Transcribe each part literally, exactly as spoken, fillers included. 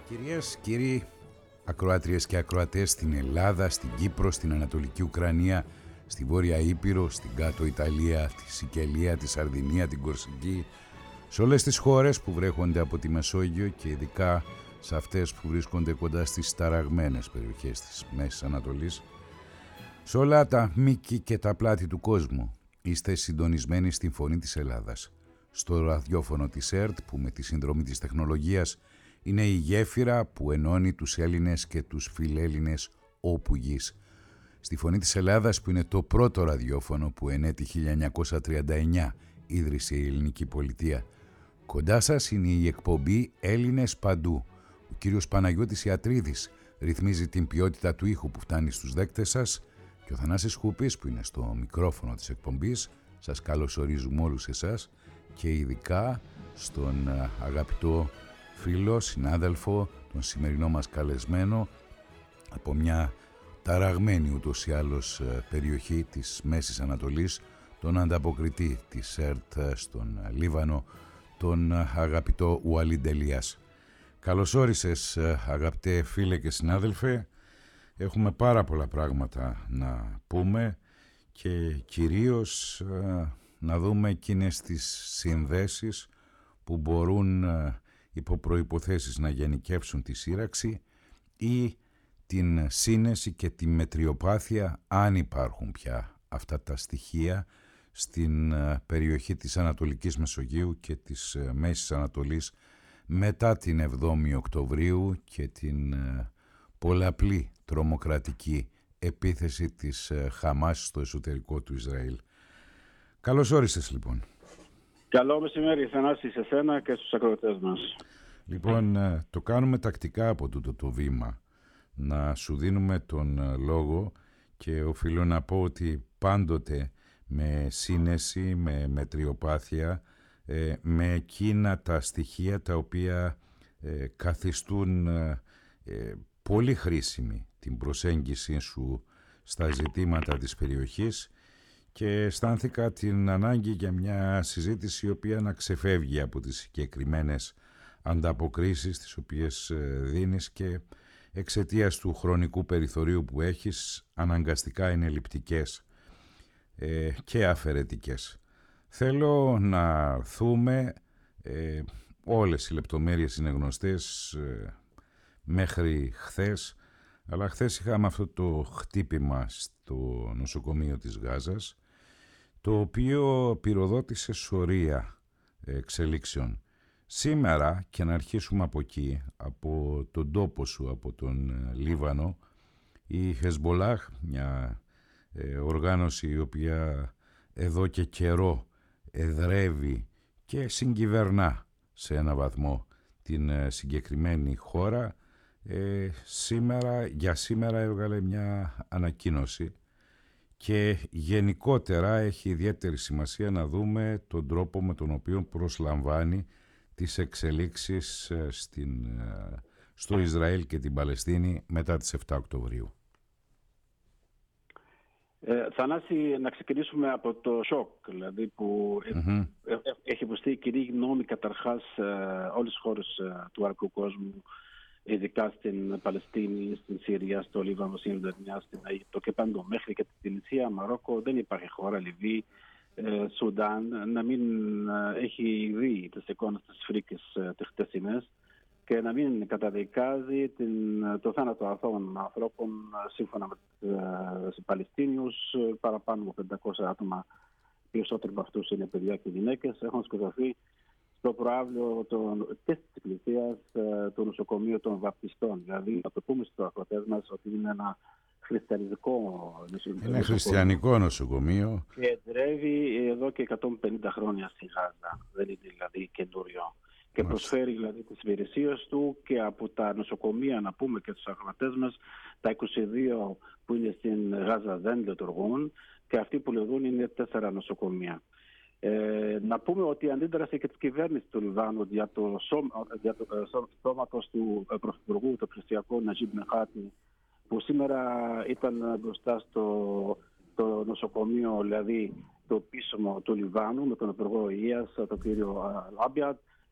Κυρίες, κύριοι, ακροάτριες και ακροατές στην Ελλάδα, στην Κύπρο, στην Ανατολική Ουκρανία, στη Βόρεια Ήπειρο, στην Κάτω Ιταλία, τη Σικελία, τη Σαρδινία, την Κορσική, σε όλες τις χώρες που βρέχονται από τη Μεσόγειο και ειδικά σε αυτές που βρίσκονται κοντά στις ταραγμένες περιοχές της Μέσης Ανατολής, σε όλα τα μήκη και τα πλάτη του κόσμου, είστε συντονισμένοι στην Φωνή της Ελλάδας, στο ραδιόφωνο της ΕΡΤ που με τη συνδρομή της τεχνολογίας είναι η γέφυρα που ενώνει τους Έλληνες και τους φιλέλληνες όπου γης. Στη Φωνή της Ελλάδας που είναι το πρώτο ραδιόφωνο που εν έτη χίλια εννιακόσια τριάντα εννιά ίδρυσε η ελληνική πολιτεία. Κοντά σας είναι η εκπομπή Έλληνες Παντού. Ο κύριος Παναγιώτης Ιατρίδης ρυθμίζει την ποιότητα του ήχου που φτάνει στους δέκτες σας και ο Θανάσης Χούπης που είναι στο μικρόφωνο της εκπομπής. Σας καλωσορίζουμε όλους εσάς και ειδικά στον αγαπητό φίλο, συνάδελφο, τον σημερινό μας καλεσμένο από μια ταραγμένη ούτως ή άλλως περιοχή της Μέσης Ανατολής, τον ανταποκριτή της ΕΡΤ στον Λίβανο, τον αγαπητό Ουαλίντ Ελιάς. Καλώς όρισες, αγαπητέ φίλε και συνάδελφε. Έχουμε πάρα πολλά πράγματα να πούμε και κυρίως να δούμε εκείνες τις συνδέσεις που μπορούν υπό προϋποθέσεις να γενικεύσουν τη σύραξη ή την σύνεση και τη μετριοπάθεια, αν υπάρχουν πια αυτά τα στοιχεία στην περιοχή της Ανατολικής Μεσογείου και της Μέσης Ανατολής μετά την εβδόμη Οκτωβρίου και την πολλαπλή τρομοκρατική επίθεση της Χαμάς στο εσωτερικό του Ισραήλ. Καλώς όρισες λοιπόν. Καλό μεσημέρι, Θανάση, σε σένα και στους ακροατές μας. Λοιπόν, το κάνουμε τακτικά από τούτο το βήμα, να σου δίνουμε τον λόγο και οφείλω να πω ότι πάντοτε με σύνεση, με μετριοπάθεια, με εκείνα τα στοιχεία τα οποία καθιστούν πολύ χρήσιμη την προσέγγιση σου στα ζητήματα της περιοχής και αισθάνθηκα την ανάγκη για μια συζήτηση η οποία να ξεφεύγει από τις συγκεκριμένες ανταποκρίσεις τις οποίες δίνεις και εξαιτίας του χρονικού περιθωρίου που έχεις αναγκαστικά είναι ελλειπτικές ε, και αφαιρετικές. Θέλω να έρθουμε, ε, όλες οι λεπτομέρειες είναι γνωστές ε, μέχρι χθες, αλλά χθες είχαμε αυτό το χτύπημα στο νοσοκομείο της Γάζας, το οποίο πυροδότησε σωρία εξελίξεων. Σήμερα, και να αρχίσουμε από εκεί, από τον τόπο σου, από τον Λίβανο, η Χεσμπολάχ, μια ε, οργάνωση η οποία εδώ και καιρό εδρεύει και συγκυβερνά σε ένα βαθμό την ε, συγκεκριμένη χώρα, ε, σήμερα, για σήμερα έβγαλε μια ανακοίνωση και γενικότερα έχει ιδιαίτερη σημασία να δούμε τον τρόπο με τον οποίο προσλαμβάνει τις εξελίξεις στην, στο Ισραήλ και την Παλαιστίνη μετά τις επτά Οκτωβρίου. Ε, Θανάση, να ξεκινήσουμε από το σοκ, δηλαδή που mm-hmm. ε, ε, έχει υποστεί η κοινή γνώμη καταρχάς ε, όλες τις χώρες ε, του αραβικού κόσμου, ειδικά στην Παλαιστίνη, στην Συρία, στο Λίβανο, στην Ιορδανία, στην Αίγυπτο και παντού, μέχρι και την Τινησία, Μαρόκο, δεν υπάρχει χώρα, Λιβύη, ε, Σουδάν, να μην ε, έχει δει τις εικόνες της φρίκης ε, τις χτεσινές και να μην καταδικάζει την, το θάνατο αθώων ανθρώπων σύμφωνα με τους ε, Παλαιστίνιους, παραπάνω από πεντακόσια άτομα, περισσότεροι από αυτούς είναι παιδιά και γυναίκες, έχουν σκοτωθεί στο προαύλιο της Εκκλησίας του νοσοκομείου των Βαπτιστών. Δηλαδή, να το πούμε στους ακροατές μας ότι είναι ένα χριστιανικό νοσοκομείο. Είναι χριστιανικό νοσοκομείο. Και εδρεύει εδώ και εκατόν πενήντα χρόνια στη Γάζα. Δεν είναι δηλαδή καινούριο. Και προσφέρει δηλαδή τις υπηρεσίες του και από τα νοσοκομεία, να πούμε και στους ακροατές μας, τα είκοσι δύο που είναι στην Γάζα δεν λειτουργούν και αυτοί που λειτουργούν είναι τέσσερα νοσοκομεία. Ε, να πούμε ότι η αντίδραση και της κυβέρνησης του Λιβάνου για το, σώμα, για το ε, σώματος του ε, Πρωθυπουργού, του Χριστιακού Ναζίμ Μεχάτη, που σήμερα ήταν μπροστά στο το νοσοκομείο, δηλαδή το επίσημο του Λιβάνου, με τον Υπουργό Υγείας, τον κύριο Λάμπιατ,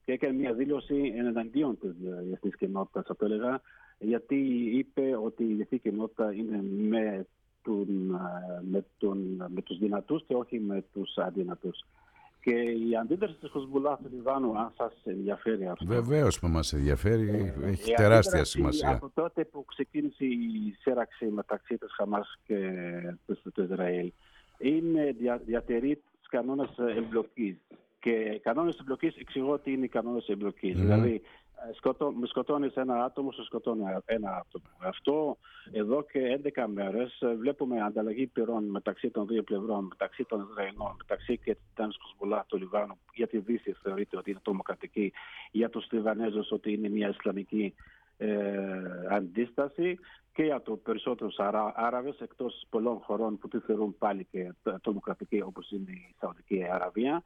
και έκανε μια δήλωση εναντίον της διεθνής κοινότητας, θα το έλεγα, γιατί είπε ότι η διεθνή κοινότητα είναι με, τον, με, τον, με τους δυνατούς και όχι με τους αδύνατους. Και η αντίδραση της Χεσμπολάχ του Λιβάνου, αν σας ενδιαφέρει αυτό. Βεβαίως που μας ενδιαφέρει, ε, έχει τεράστια σημασία. Από τότε που ξεκίνησε η σύραξη μεταξύ της Χαμάς και του Ισραήλ, είναι δια, διατηρεί τους κανόνες εμπλοκής. Και κανόνες εμπλοκής, εξηγώ τι είναι οι κανόνες εμπλοκής. Mm. Δηλαδή, σκοτώ, με σκοτώνεις ένα άτομο, σε σκοτώνει ένα άτομο. Αυτό εδώ και έντεκα μέρες βλέπουμε ανταλλαγή πυρών μεταξύ των δύο πλευρών, μεταξύ των Ισραηλινών, μεταξύ και της Χεσμπολάχ του Λιβάνου. Για τη Δύση θεωρείται ότι είναι τρομοκρατική, για τους Λιβανέζους ότι είναι μια Ισλαμική ε, αντίσταση, και για τους περισσότερους Άραβες, εκτός πολλών χωρών που τη θεωρούν πάλι και τρομοκρατική, όπως είναι η Σαουδική Αραβία.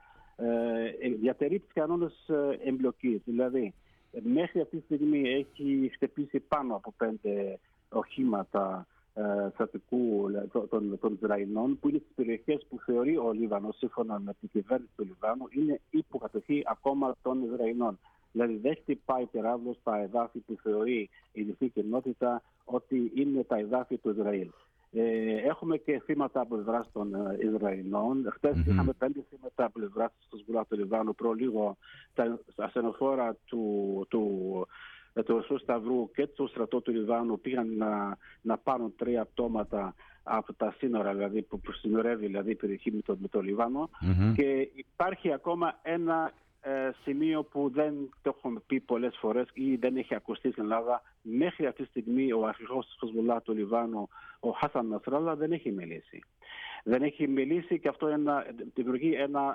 Ε, διατηρεί τις κανόνες εμπλοκής. Δηλαδή, μέχρι αυτή τη στιγμή έχει χτυπήσει πάνω από πέντε οχήματα ε, στρατικού των, των Ισραηλινών, που είναι στις περιοχές που θεωρεί ο Λίβανος, σύμφωνα με την κυβέρνηση του Λιβάνου, είναι υποκατοχή ακόμα των Ισραηλινών. Δηλαδή, δεν χτυπάει πυράβλος στα εδάφη που θεωρεί η διεθνή κοινότητα ότι είναι τα εδάφη του Ισραήλ. Ε, έχουμε και θύματα από πλευρά των ε, Ισραηλινών. Χθες mm-hmm. είχαμε πέντε θύματα από πλευρά της Χεσμπολάχ του Λιβάνου. Προ λίγο τα ασθενοφόρα του, του, του Ερυθρού Σταυρού και του στρατού του Λιβάνου πήγαν να, να πάρουν τρία πτώματα από τα σύνορα, δηλαδή που συνορεύει δηλαδή, η περιοχή με το, με το Λιβάνο. Mm-hmm. Και υπάρχει ακόμα ένα ε, σημείο που δεν το έχουμε πει πολλές φορές ή δεν έχει ακουστεί στην Ελλάδα. Μέχρι αυτή τη στιγμή ο αρχηγός της Χεσμπολάχ του Λιβάνου, ο Χάσαν Νασράλα, δεν έχει μιλήσει. Δεν έχει μιλήσει και αυτό ένα, δημιουργεί ένα,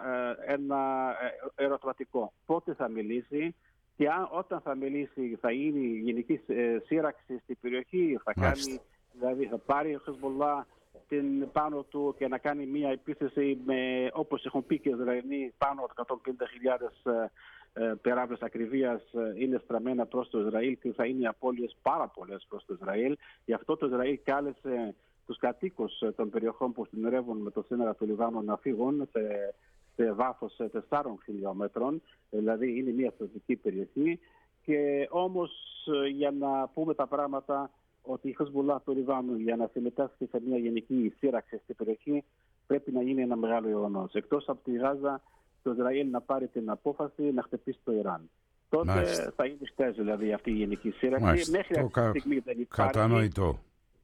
ένα ερωτηματικό. Πότε θα μιλήσει και αν, όταν θα μιλήσει θα είναι η γενική σύραξη στην περιοχή, θα, κάνει, δηλαδή, θα πάρει ο Χεσμπολάχ την πάνω του και να κάνει μια επίθεση με, όπως έχουν πει και οι Ισραηλοί, πάνω από εκατόν πενήντα χιλιάδες πυράβλες ακριβίας είναι στραμμένα προς το Ισραήλ και θα είναι απώλειες πάρα πολλές προς το Ισραήλ. Γι' αυτό το Ισραήλ κάλεσε τους κατοίκους των περιοχών που συνορεύουν με το σύνορα του Λιβάνου να φύγουν σε, σε βάθος τεσσάρων χιλιόμετρων, δηλαδή είναι μια στρατηγική περιοχή. Και όμως, για να πούμε τα πράγματα, ότι η Χεσμπολάχ του Λιβάνου για να συμμετάσχει σε μια γενική σύραξη στην περιοχή πρέπει να γίνει ένα μεγάλο γεγονός. Εκτός από τη Γάζα, το Ισραήλ να πάρει την απόφαση να χτυπήσει το Ιράν. Τότε Μάλιστα. θα είναι χτες δηλαδή αυτή η γενική σύραξη. Μάλιστα. Μέχρι αυτή τη στιγμή δεν υπάρχει. Κατανοητό.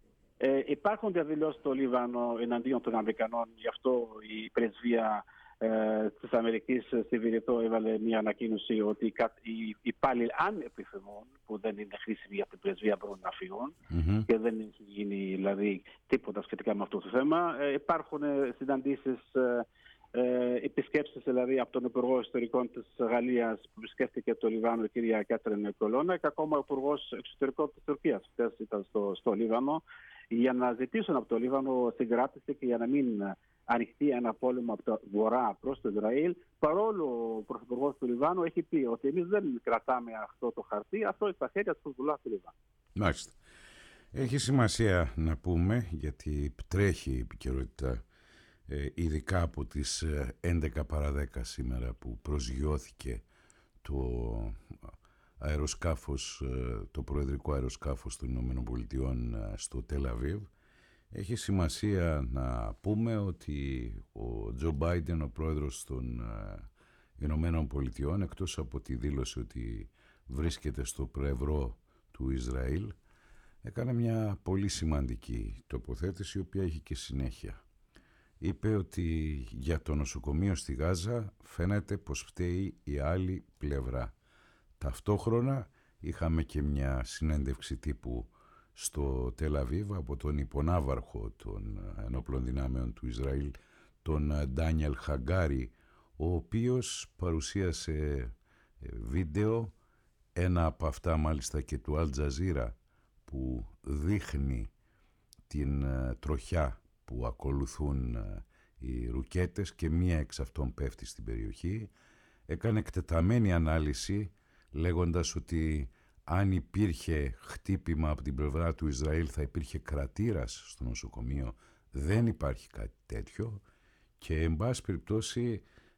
Ε, υπάρχουν διαδηλώσεις στο Λίβανο εναντίον των Αμερικανών, γι' αυτό η πρεσβεία ε, της Αμερικής στη Βηρητό έβαλε μια ανακοίνωση ότι οι υπάλληλοι, αν επιθυμούν, που δεν είναι χρήσιμοι για την πρεσβεία, μπορούν να φύγουν mm-hmm. και δεν έχει γίνει δηλαδή τίποτα σχετικά με αυτό το θέμα. Ε, υπάρχουν συναντήσεις, ε, ε, επισκέψεις δηλαδή από τον Υπουργό Ιστορικών της Γαλλίας που επισκέφθηκε το Λιβάνο, η κυρία Κάτριν Κολώνα, και ακόμα ο Υπουργός Εξωτερικών της Τουρκίας χθες ήταν στο, στο Λίβανο, για να ζητήσουν από το Λίβανο συγκράτηση και για να μην ανοιχτεί ένα πόλεμο από το βορρά προς το Ισραήλ, παρόλο ο Πρωθυπουργός του Λιβάνου έχει πει ότι εμείς δεν κρατάμε αυτό το χαρτί, αυτό είναι στα χέρια της Χεσμπολάχ του Λιβάνου. Μάλιστα. Έχει σημασία να πούμε, γιατί τρέχει η επικαιρότητα, ε, ειδικά από τις έντεκα παρά δέκα σήμερα που προσγειώθηκε το αεροσκάφος, το προεδρικό αεροσκάφος των Ηνωμένων Πολιτειών στο Τελ Αβίβ. Έχει σημασία να πούμε ότι ο Τζο Μπάιντεν, ο πρόεδρος των Ηνωμένων Πολιτειών, εκτός από τη δήλωση ότι βρίσκεται στο πλευρό του Ισραήλ, έκανε μια πολύ σημαντική τοποθέτηση, η οποία έχει και συνέχεια. Είπε ότι για το νοσοκομείο στη Γάζα φαίνεται πως φταίει η άλλη πλευρά. Ταυτόχρονα είχαμε και μια συνέντευξη τύπου στο Τελ Αβίβ από τον υπονάβαρχο των ενόπλων δυνάμεων του Ισραήλ, τον Ντάνιελ Χαγκάρι, ο οποίος παρουσίασε βίντεο, ένα από αυτά μάλιστα και του Αλ Τζαζίρα, που δείχνει την τροχιά που ακολουθούν οι ρουκέτες και μία εξ αυτών πέφτει στην περιοχή. Έκανε εκτεταμένη ανάλυση λέγοντας ότι αν υπήρχε χτύπημα από την πλευρά του Ισραήλ θα υπήρχε κρατήρας στο νοσοκομείο. Δεν υπάρχει κάτι τέτοιο και εν πάση περιπτώσει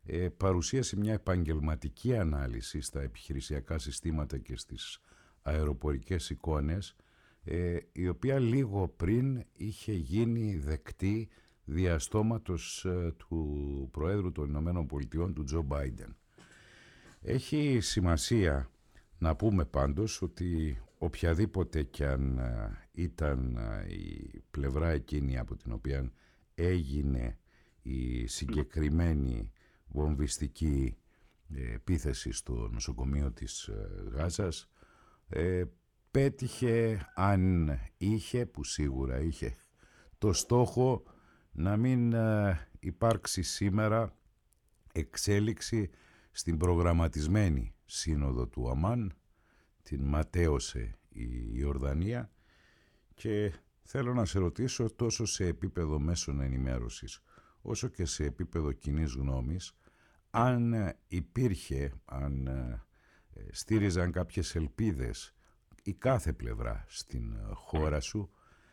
ε, παρουσίασε μια επαγγελματική ανάλυση στα επιχειρησιακά συστήματα και στις αεροπορικές εικόνες, ε, η οποία λίγο πριν είχε γίνει δεκτή διαστόματος ε, του Προέδρου των Ηνωμένων Πολιτειών, του Τζο Μπάιντεν. Έχει σημασία να πούμε πάντως ότι οποιαδήποτε κι αν ήταν η πλευρά εκείνη από την οποία έγινε η συγκεκριμένη βομβιστική επίθεση στο νοσοκομείο της Γάζας, ε, πέτυχε, αν είχε, που σίγουρα είχε, το στόχο να μην ε, υπάρξει σήμερα εξέλιξη στην προγραμματισμένη σύνοδο του Αμάν. Την ματέωσε η Ιορδανία και θέλω να σε ρωτήσω, τόσο σε επίπεδο μέσων ενημέρωσης όσο και σε επίπεδο κοινής γνώμης, αν υπήρχε, αν στήριζαν κάποιες ελπίδες η κάθε πλευρά στην χώρα σου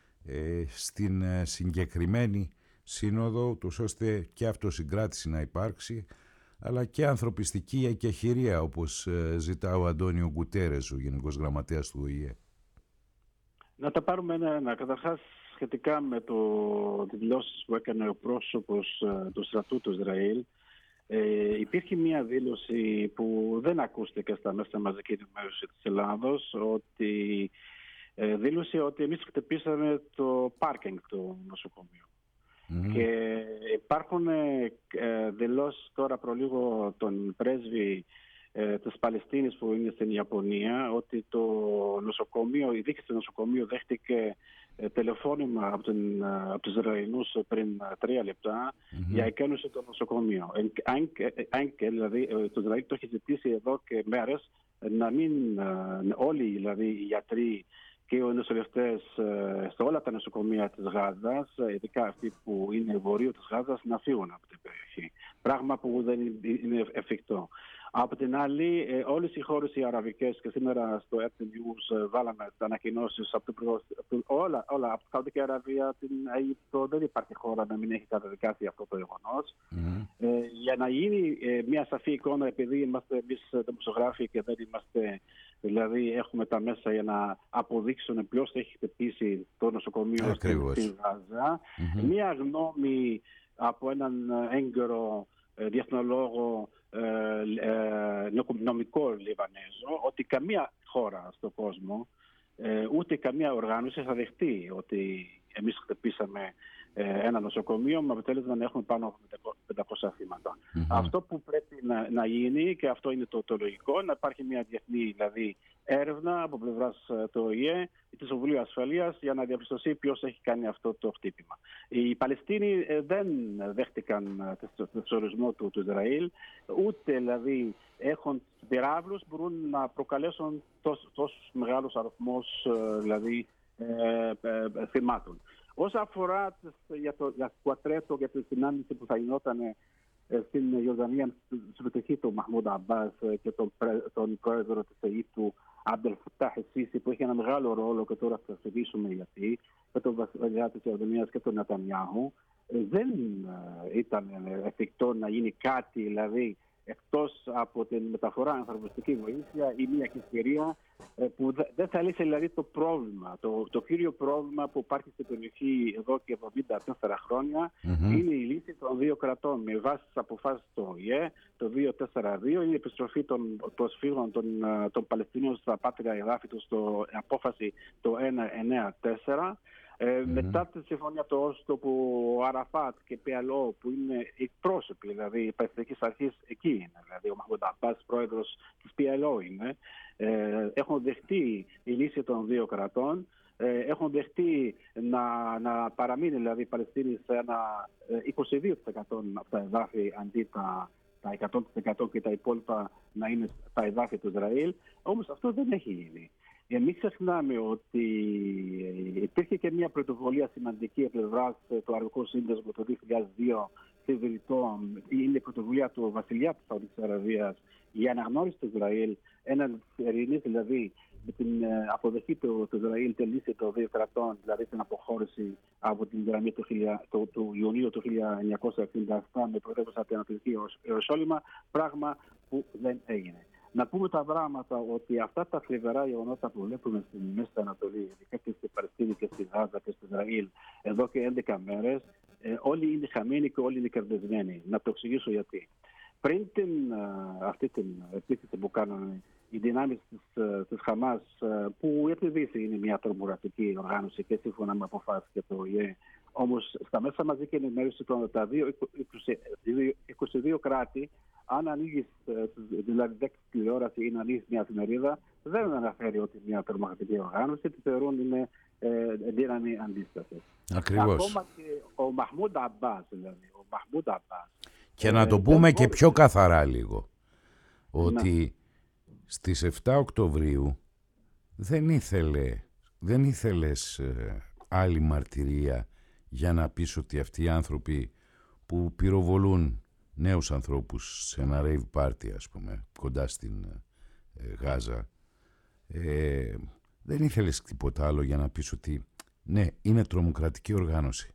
στην συγκεκριμένη σύνοδο, ούτως ώστε και αυτοσυγκράτηση να υπάρξει, αλλά και ανθρωπιστική εκεχηρία, όπως ζητά ο Αντώνιο Γκουτέρες, ο Γενικός Γραμματέας του Ο Η Ε. Να τα πάρουμε ένα-ένα. Καταρχάς, σχετικά με το δηλώσεις που έκανε ο πρόσωπος του στρατού του Ισραήλ, ε, υπήρχε μια δήλωση που δεν ακούστηκε στα μέσα μαζική ενημέρωση της Ελλάδος, ότι ε, δήλωσε ότι εμείς χτυπήσαμε το πάρκινγκ του νοσοκομείου. Mm. Και υπάρχουν ε, δηλώσεις τώρα προλίγο τον πρέσβη ε, της Παλαιστίνης που είναι στην Ιαπωνία, ότι το νοσοκομείο, η διοίκηση του νοσοκομείου δέχτηκε ε, τηλεφώνημα από, την, από τους Ισραηλινούς πριν τρία λεπτά mm-hmm. για εκένωση το νοσοκομείο. Αν, αν και δηλαδή το Ισραήλ το έχει ζητήσει εδώ και μέρες να μην ε, όλοι δηλαδή οι γιατροί και οι νοσηλευτές σε όλα τα νοσοκομεία της Γάζας, ειδικά αυτοί που είναι βορείο της Γάζας, να φύγουν από την περιοχή. Πράγμα που δεν είναι εφικτό. Από την άλλη, όλες οι χώρες οι αραβικές, και σήμερα στο Air News βάλαμε τα ανακοινώσεις από το, όλα, όλα, από τη Σαουδική Αραβία, την Αίγυπτο, δεν υπάρχει χώρα να μην έχει καταδικάσει αυτό το γεγονός. Mm-hmm. Ε, για να γίνει ε, μια σαφή εικόνα, επειδή είμαστε εμείς δημοσιογράφοι και δεν είμαστε, δηλαδή έχουμε τα μέσα για να αποδείξουν ποιος έχει χτυπήσει το νοσοκομείο στην Γάζα, mm-hmm. μια γνώμη από έναν έγκαιρο ε, διεθνολόγο, ε, ε, νομικό Λιβανέζο, ότι καμία χώρα στον κόσμο, ε, ούτε καμία οργάνωση θα δεχτεί ότι εμείς χτυπήσαμε ε, ένα νοσοκομείο με αποτέλεσμα να έχουμε πάνω από πεντακόσια θύματα. Mm-hmm. Αυτό που πρέπει να, να γίνει, και αυτό είναι το, το λογικό, να υπάρχει μια διεθνή δηλαδή έρευνα από πλευράς του Ο Η Ε ή του Συμβουλίου Ασφαλείας για να διαπιστωθεί ποιος έχει κάνει αυτό το χτύπημα. Οι Παλαιστίνοι δεν δέχτηκαν τον ορισμό του, του Ισραήλ, ούτε δηλαδή έχουν πυράβλους μπορούν να προκαλέσουν τόσους, τόσους μεγάλους αριθμούς δηλαδή ε, ε, θυμάτων. Όσο αφορά για το κουατρέτο, για τη συνάντηση που θα γινόταν στην Ιορδανία, στη συμμετοχή του Μαχμούντ Αμπάς και τον, τον πρόεδρο της Αιγύπτου Αμπτελ Φατάχ Εσίσι, που έχει ένα μεγάλο ρόλο και τώρα θα συζητήσουμε γιατί, και τον βασιλιά της Ιορδανίας και τον Νετανιάχου, δεν ήταν εφικτό να γίνει κάτι δηλαδή εκτός από την μεταφορά ανθρωπιστική βοήθεια ή μια ευκαιρία που δεν θα λύσει δηλαδή το πρόβλημα. Το, το κύριο πρόβλημα που υπάρχει στην περιοχή εδώ και εβδομήντα τέσσερα χρόνια mm-hmm. είναι η λύση των δύο κρατών με βάση τις αποφάσεις του Ο Η Ε, το δύο τέσσερα δύο, είναι η επιστροφή των προσφύγων των, των Παλαιστινίων στα πάτρια εδάφη τους, στο απόφαση το ένα εννέα τέσσερα. Ε, mm-hmm. Μετά τη συμφωνία του Όστο, που ο Αραφάτ και Πι Ελ Ο, που είναι εκπρόσωποι δηλαδή η Παλαιστινικής Αρχής, εκεί είναι, δηλαδή ο Μαχμούντ Αμπάς, πρόεδρος της Πι Ελ Ο είναι, ε, έχουν δεχτεί η λύση των δύο κρατών, ε, έχουν δεχτεί να, να παραμείνει δηλαδή η Παλαιστίνη σε ένα είκοσι δύο τοις εκατό από τα εδάφη αντί τα, τα εκατό τοις εκατό και τα υπόλοιπα να είναι τα εδάφη του Ισραήλ. Όμως αυτό δεν έχει γίνει. Μην ξεχνάμε ότι υπήρχε και μια πρωτοβουλία σημαντική από πλευράς του Αραβικού Σύνδεσμου το δύο χιλιάδες δύο, είναι η πρωτοβουλία του βασιλιά της Σαουδικής Αραβίας για αναγνώριση του Ισραήλ, ένα ειρηνής δηλαδή με την ε, αποδοχή του, του Ισραήλ τη λύση των δύο κρατών, δηλαδή την αποχώρηση από την γραμμή του, του, του Ιουνίου του χίλια εννιακόσια εξήντα επτά με πρωτεύουσα την Ανατολική Ιερουσάλημα, πράγμα που δεν έγινε. Να πούμε τα πράγματα ότι αυτά τα θλιβερά γεγονότα που βλέπουμε στη Μέση Ανατολή, ειδικά και στην Παλαιστίνη και στη Γάζα και στο Ισραήλ, εδώ και έντεκα μέρες, ε, όλοι είναι χαμένοι και όλοι είναι κερδισμένοι. Να το εξηγήσω γιατί. Πριν την, αυτή την επίθεση που κάνανε οι δυνάμεις της, της Χαμάς, που για τη Δύση είναι μια τρομοκρατική οργάνωση και σύμφωνα με αποφάσεις και το ΟΗΕ, όμως στα μέσα μαζική ενημέρωση των τα είκοσι δύο κράτη, αν ανοίγεις δηλαδή δέκα τηλεόραση ή να ανοίγεις μια εφημερίδα, δεν αναφέρει ότι μια τρομοκρατική οργάνωση, τη θεωρούν είναι ε, δύναμη αντίσταση. Ακριβώς. Ακόμα και ο Μαχμούντ Αμπάς, δηλαδή, ο Μαχμούντ Αμπάς. Και να το πούμε και πιο καθαρά λίγο, ότι στις επτά Οκτωβρίου δεν ήθελε, δεν ήθελες ε, άλλη μαρτυρία για να πεις ότι αυτοί οι άνθρωποι που πυροβολούν νέους ανθρώπους σε ένα rave party, ας πούμε, κοντά στην ε, Γάζα, ε, δεν ήθελες τίποτα άλλο για να πεις ότι ναι, είναι τρομοκρατική οργάνωση.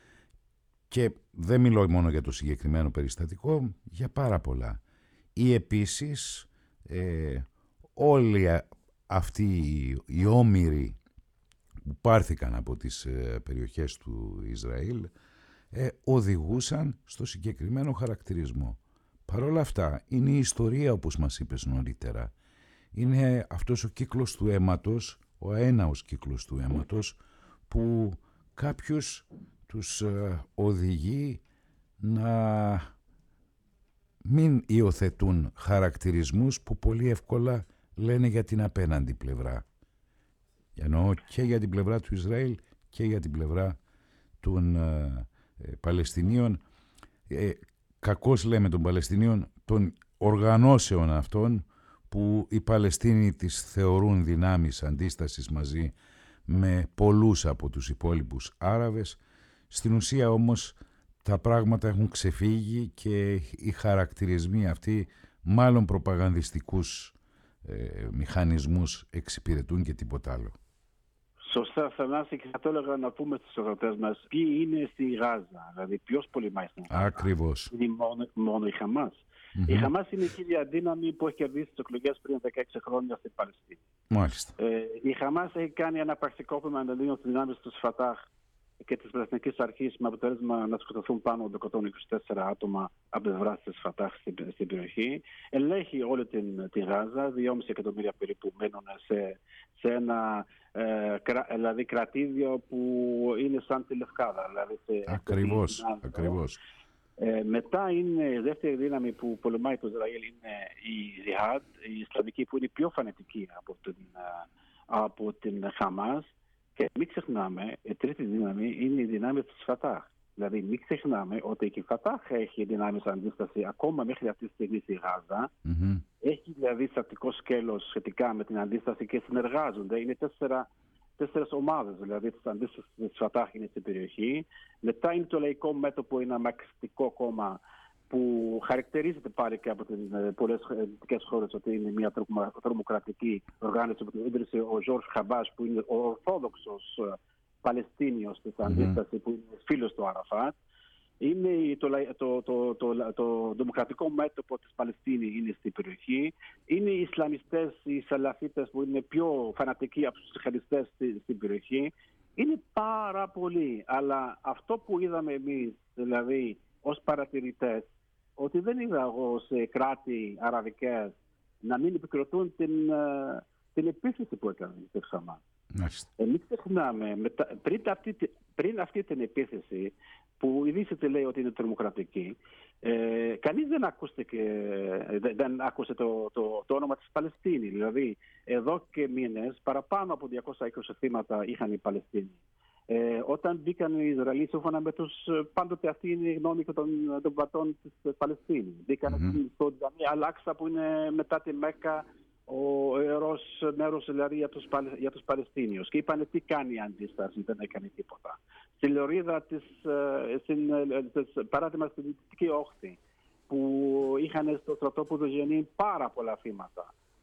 Και δεν μιλώ μόνο για το συγκεκριμένο περιστατικό, για πάρα πολλά. Ή επίσης ε, όλοι αυτοί οι, οι όμηροι που πάρθηκαν από τις ε, περιοχές του Ισραήλ ε, οδηγούσαν στο συγκεκριμένο χαρακτηρισμό. Παρ' όλα αυτά είναι η ιστορία, όπως μας είπες νωρίτερα. Είναι αυτός ο κύκλος του αίματος, ο αέναος κύκλος του αίματος, που κάποιους τους ε, οδηγεί να μην υιοθετούν χαρακτηρισμούς που πολύ εύκολα λένε για την απέναντι πλευρά. Εννοώ και για την πλευρά του Ισραήλ και για την πλευρά των ε, ε, Παλαιστινίων. Ε, κακώς λέμε των Παλαιστινίων, των οργανώσεων αυτών που οι Παλαιστίνοι τις θεωρούν δυνάμεις αντίστασης μαζί με πολλούς από τους υπόλοιπους Άραβες. Στην ουσία όμως τα πράγματα έχουν ξεφύγει και οι χαρακτηρισμοί αυτοί μάλλον προπαγανδιστικούς ε, μηχανισμούς εξυπηρετούν και τίποτα άλλο. Σωστά, Θανάση, και θα το έλεγα να πούμε στους ερωτές μας ποιοι είναι στη Γάζα, δηλαδή ποιος πολεμάει στην Γάζα. Ακριβώς. Είναι μόνο, μόνο η Χαμάς. Mm-hmm. Η Χαμάς είναι η κύρια δύναμη που έχει κερδίσει τις εκλογές πριν δεκαέξι χρόνια στην Παλαιστίνη. Μάλιστα. Ε, η Χαμάς έχει κάνει ένα πραξικόπημα εναντίον της δυνάμεις του Φατάχ και της Παλαιστινικής Αρχής με αποτέλεσμα να σκοτωθούν πάνω από εκατόν είκοσι τέσσερα άτομα από πλευράς της Φατάχ στην, στην περιοχή. Ελέγχει όλη την, την Γάζα, δυόμισι εκατομμύρια περίπου μένουν σε, σε ένα ε, κρα, δηλαδή κρατήδιο που είναι σαν τη Λευκάδα. Δηλαδή σε, ακριβώς, σε ακριβώς. Ε, μετά είναι η δεύτερη δύναμη που πολεμάει το Ισραήλ είναι η Ζιχάντ, η Ισλαμική, που είναι πιο φανατική από την, από την Χαμάς. Και μην ξεχνάμε, η τρίτη δύναμη είναι η δύναμη της Φατάχ. Δηλαδή μην ξεχνάμε ότι και η Φατάχ έχει δυνάμεις αντίσταση ακόμα μέχρι αυτή τη στιγμή στη Γάζα. Mm-hmm. Έχει δηλαδή στατικό σκέλος σχετικά με την αντίσταση και συνεργάζονται. Είναι τέσσερα Τέσσερις ομάδες, δηλαδή της αντίστασης της Φατάχ είναι στην περιοχή. Μετά είναι το Λαϊκό Μέτωπο, ένα μαρξιστικό κόμμα που χαρακτηρίζεται πάλι και από τις πολλές δυτικές χώρες ότι είναι μια τρομοκρατική οργάνωση που την ίδρυσε ο Ζορζ Χαμπάς, που είναι ο ορθόδοξος Παλαιστίνιος της αντίστασης, mm-hmm. που είναι φίλος του Αραφάτ. Είναι το, το, το, το, το, το δημοκρατικό μέτωπο της Παλαιστίνης είναι στην περιοχή. Είναι οι Ισλαμιστές, οι Σαλαφίτες που είναι πιο φανατικοί από τους Ισραηλιστές στη, στην περιοχή. Είναι πάρα πολλοί. Αλλά αυτό που είδαμε εμείς, δηλαδή ως παρατηρητές, ότι δεν είδα εγώ σε κράτη αραβικές να μην επικροτούν την, την επίθεση που έκανε η Χαμάς. Ε, μην ξεχνάμε, μετα... πριν, αυτή, πριν αυτή την επίθεση που η Δύση τη λέει ότι είναι τρομοκρατική, ε, κανείς δεν, ακούστηκε, δεν, δεν άκουσε το, το, το όνομα της Παλαιστίνης. Δηλαδή, εδώ και μήνες παραπάνω από διακόσια είκοσι θύματα είχαν οι Παλαιστίνοι. Ε, όταν μπήκαν οι Ισραηλοί, σύμφωνα με τους, πάντοτε αυτή είναι η γνώμη των, των πατών της Παλαιστίνης. Μπήκαν mm-hmm. στο Τζαμί Αλ-Άξα που είναι μετά τη Μέκκα, ο ιερός μέρος δηλαδή για τους, για τους Παλαιστίνιους. Και είπανε τι κάνει η αντίσταση, δεν έκανε τίποτα. Στη λωρίδα της, στην, της, παράδειγμα στην Δυτική Όχθη, που είχαν στο στρατόπεδο Ζενίν πάρα πολλά θύματα.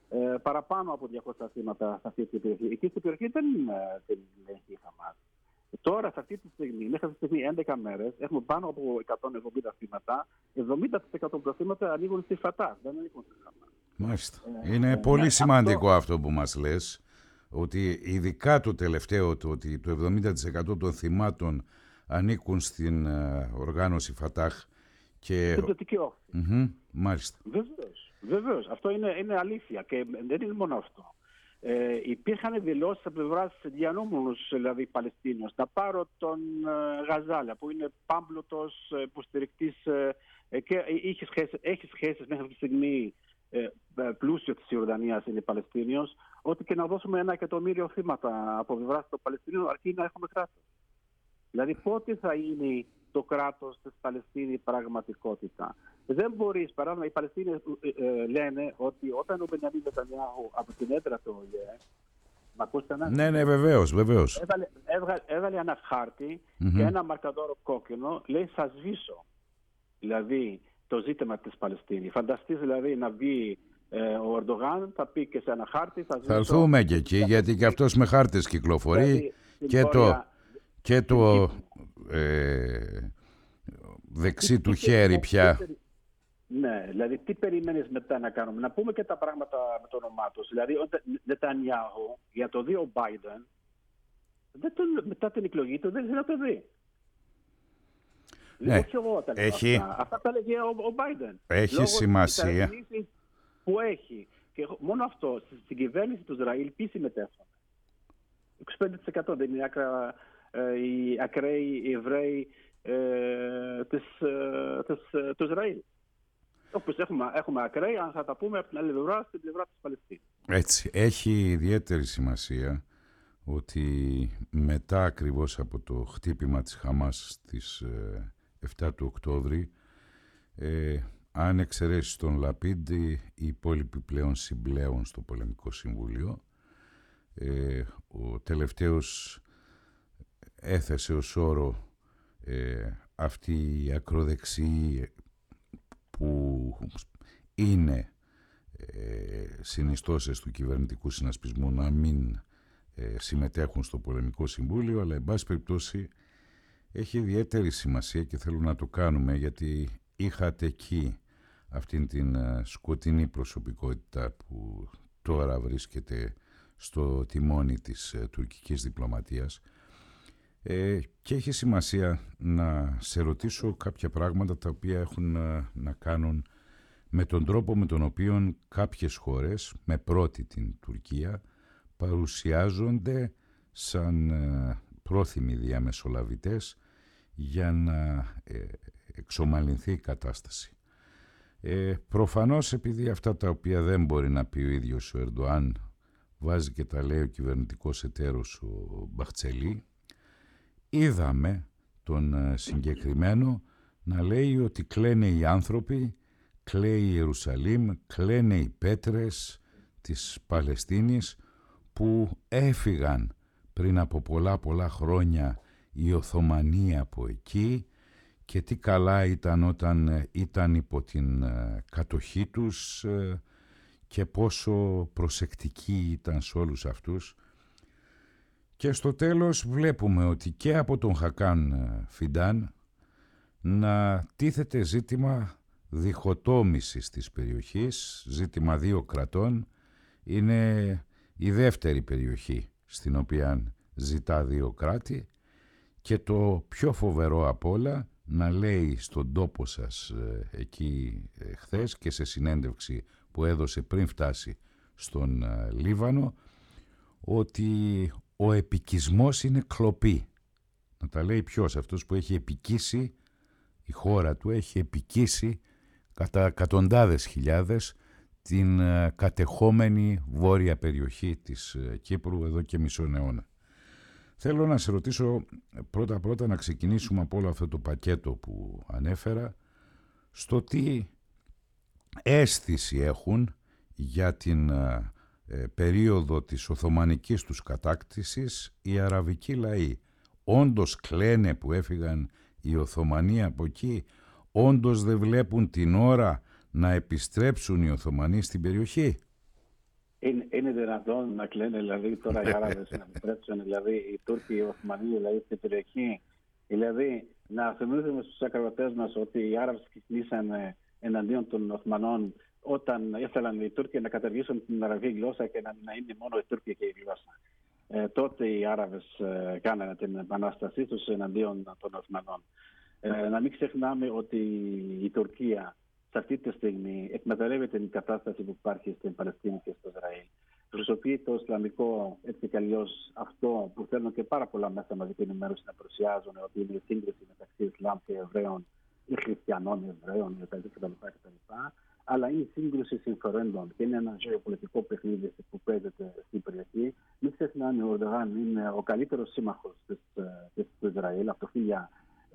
ε, παραπάνω από διακόσια θύματα σε αυτή την περιοχή. Εκεί στην περιοχή δεν την ελέγχει η Χαμάς. Τώρα, σε αυτή τη στιγμή, μέχρι αυτή τη στιγμή, έντεκα μέρες, έχουμε πάνω από εκατόν εβδομήντα θύματα. εβδομήντα τοις εκατό των θύματα ανοίγουν στη Φατάχ, δεν ανοίγουν στη Χαμάς. Μάλιστα. Είναι ε, πολύ ε, σημαντικό αυτό... αυτό που μας λες, ότι ειδικά το τελευταίο, το ότι το εβδομήντα τοις εκατό των θυμάτων ανήκουν στην uh, οργάνωση Φατάχ. Και... Στην δυτική όχθη. Mm-hmm, μάλιστα. Βεβαίως, βεβαίως. Αυτό είναι, είναι αλήθεια και δεν είναι μόνο αυτό. Ε, υπήρχαν δηλώσεις από πλευράς διανόμενους, δηλαδή Παλαιστίνιους. Θα πάρω τον ε, Γαζάλια, που είναι πάμπλωτος ε, υποστηρικτής ε, και έχει σχέσεις, έχει σχέσεις μέχρι αυτή τη στιγμή ε, πλούσιο της Ιορδανίας, είναι Παλαιστίνιος, ότι και να δώσουμε ένα εκατομμύριο θύματα από πλευράς των Παλαιστίνιων, αρκεί να έχουμε κράτος. Δηλαδή πότε θα είναι το κράτος της Παλαιστίνης πραγματικότητα. Δεν μπορείς, παράδειγμα, οι Παλαιστίνοι ε, ε, λένε ότι όταν ο Μπενιαμίν Νετανιάχου από την έδρα του Ο Ε Ε, μ' ακούστε να... Ναι, ναι, βεβαίως, βεβαίως. Έβαλε, έβγα, έβαλε ένα χάρτη mm-hmm. και ένα μαρκαδόρο κόκκινο, λέει θα σβήσω. Δηλαδή το ζήτημα της Παλαιστίνης. Φανταστείς δηλαδή να βγει ε, ο Ερντογάν, θα πει και σε ένα χάρτη, θα σβήσω. Θα έρθουμε και εκεί, γιατί και αυτός με χάρτες κυκλοφορεί δηλαδή, και το... Και το ε, δεξί του χέρι πια. Ναι, δηλαδή τι περιμένεις μετά να κάνουμε. Να πούμε και τα πράγματα με το όνομά τους. Δηλαδή ο Νετανιάχου για το δει ο Biden, μετά την εκλογή του δεν ήθελε να το δει. Ναι, εγώ, έχει... Αυτά. αυτά τα έλεγε ο, ο Biden. Έχει λόγω σημασία. Που έχει. Και μόνο αυτό, στην κυβέρνηση του Ισραήλ ποιοι συμμετέχουν. είκοσι πέντε τοις εκατό δεν είναι άκρα... οι ακραίοι Εβραίοι ε, της, ε, της, ε, του Ισραήλ. Όπως έχουμε, έχουμε ακραίοι, αν θα τα πούμε από την άλλη πλευρά, στην πλευρά της Παλαιστίνης. Έτσι, έχει ιδιαίτερη σημασία ότι μετά ακριβώς από το χτύπημα της Χαμάς στις ε, εφτά του Οκτώβρη, ε, αν εξαιρέσεις τον Λαπίντ, οι υπόλοιποι πλέον συμπλέον στο Πολεμικό Συμβούλιο. Ε, ο τελευταίος έθεσε ως όρο ε, αυτή η ακροδεξή που είναι ε, συνιστώσεις του κυβερνητικού συνασπισμού να μην ε, συμμετέχουν στο Πολεμικό Συμβούλιο, αλλά εν πάση περιπτώσει έχει ιδιαίτερη σημασία και θέλω να το κάνουμε γιατί είχατε εκεί αυτήν την ε, σκοτεινή προσωπικότητα που τώρα βρίσκεται στο τιμόνι της ε, τουρκικής διπλωματίας. Ε, και έχει σημασία να σε ρωτήσω κάποια πράγματα τα οποία έχουν να, να κάνουν με τον τρόπο με τον οποίο κάποιες χώρες, με πρώτη την Τουρκία, παρουσιάζονται σαν ε, πρόθυμοι διαμεσολαβητές για να ε, εξομαλυνθεί η κατάσταση. Ε, προφανώς επειδή αυτά τα οποία δεν μπορεί να πει ο ίδιος ο Ερντοάν βάζει και τα λέει ο κυβερνητικός εταίρος ο Μπαχτσελή, είδαμε τον συγκεκριμένο να λέει ότι κλαίνε οι άνθρωποι, κλαίει η Ιερουσαλήμ, κλαίνε οι πέτρες της Παλαιστίνης που έφυγαν πριν από πολλά πολλά χρόνια οι Οθωμανοί από εκεί και τι καλά ήταν όταν ήταν υπό την κατοχή τους και πόσο προσεκτικοί ήταν σε όλους αυτούς. Και στο τέλος βλέπουμε ότι και από τον Χακάν Φιντάν να τίθεται ζήτημα διχοτόμησης της περιοχής, ζήτημα δύο κρατών. Είναι η δεύτερη περιοχή στην οποία ζητά δύο κράτη και το πιο φοβερό απ' όλα να λέει στον τόπο σας εκεί χθες και σε συνέντευξη που έδωσε πριν φτάσει στον Λίβανο ότι ο επικισμός είναι κλοπή. Να τα λέει ποιος, αυτός που έχει επικίσει, η χώρα του έχει επικίσει κατά εκατοντάδες χιλιάδες την κατεχόμενη βόρεια περιοχή της Κύπρου εδώ και μισό αιώνα. Θέλω να σε ρωτήσω πρώτα πρώτα να ξεκινήσουμε από όλο αυτό το πακέτο που ανέφερα στο τι αίσθηση έχουν για την ε, περίοδο της Οθωμανικής τους κατάκτησης οι αραβικοί λαοί. Όντως κλαίνε που έφυγαν οι Οθωμανοί από εκεί, όντως δεν βλέπουν την ώρα να επιστρέψουν οι Οθωμανοί στην περιοχή. Είναι, είναι δυνατόν να κλαίνε δηλαδή τώρα οι Άραβες να επιτρέψουν δηλαδή οι Τούρκοι, οι Οθωμανοί δηλαδή στην περιοχή. Δηλαδή να θυμίζουμε στους ακροατές μας ότι οι Άραβες ξεκινήσαν εναντίον των Οθωμανών όταν ήθελαν οι Τούρκοι να καταργήσουν την αραβική γλώσσα και να, να είναι μόνο η τουρκική γλώσσα. Ε, τότε οι Άραβες ε, κάνανε την επανάστασή τους εναντίον των Οθωμανών. Ε, να μην ξεχνάμε ότι η Τουρκία σε αυτή τη στιγμή εκμεταλλεύεται την κατάσταση που υπάρχει στην Παλαιστίνη και στο Ισραήλ. Χρησιμοποιεί το Ισλαμικό έτσι κι αλλιώς αυτό που θέλουν και πάρα πολλά μέσα μαζική ενημέρωση να παρουσιάζουν, ότι είναι η σύγκριση μεταξύ Ισλάμ και Εβραίων ή Χριστιανών Εβραίων κτλ. Αλλά είναι σύγκρουση συμφερόντων και είναι ένα γεωπολιτικό παιχνίδι που παίζεται στην περιοχή. Μην ξεχνάμε, ο Ερντογάν είναι ο καλύτερος σύμμαχος του Ισραήλ από το χίλια.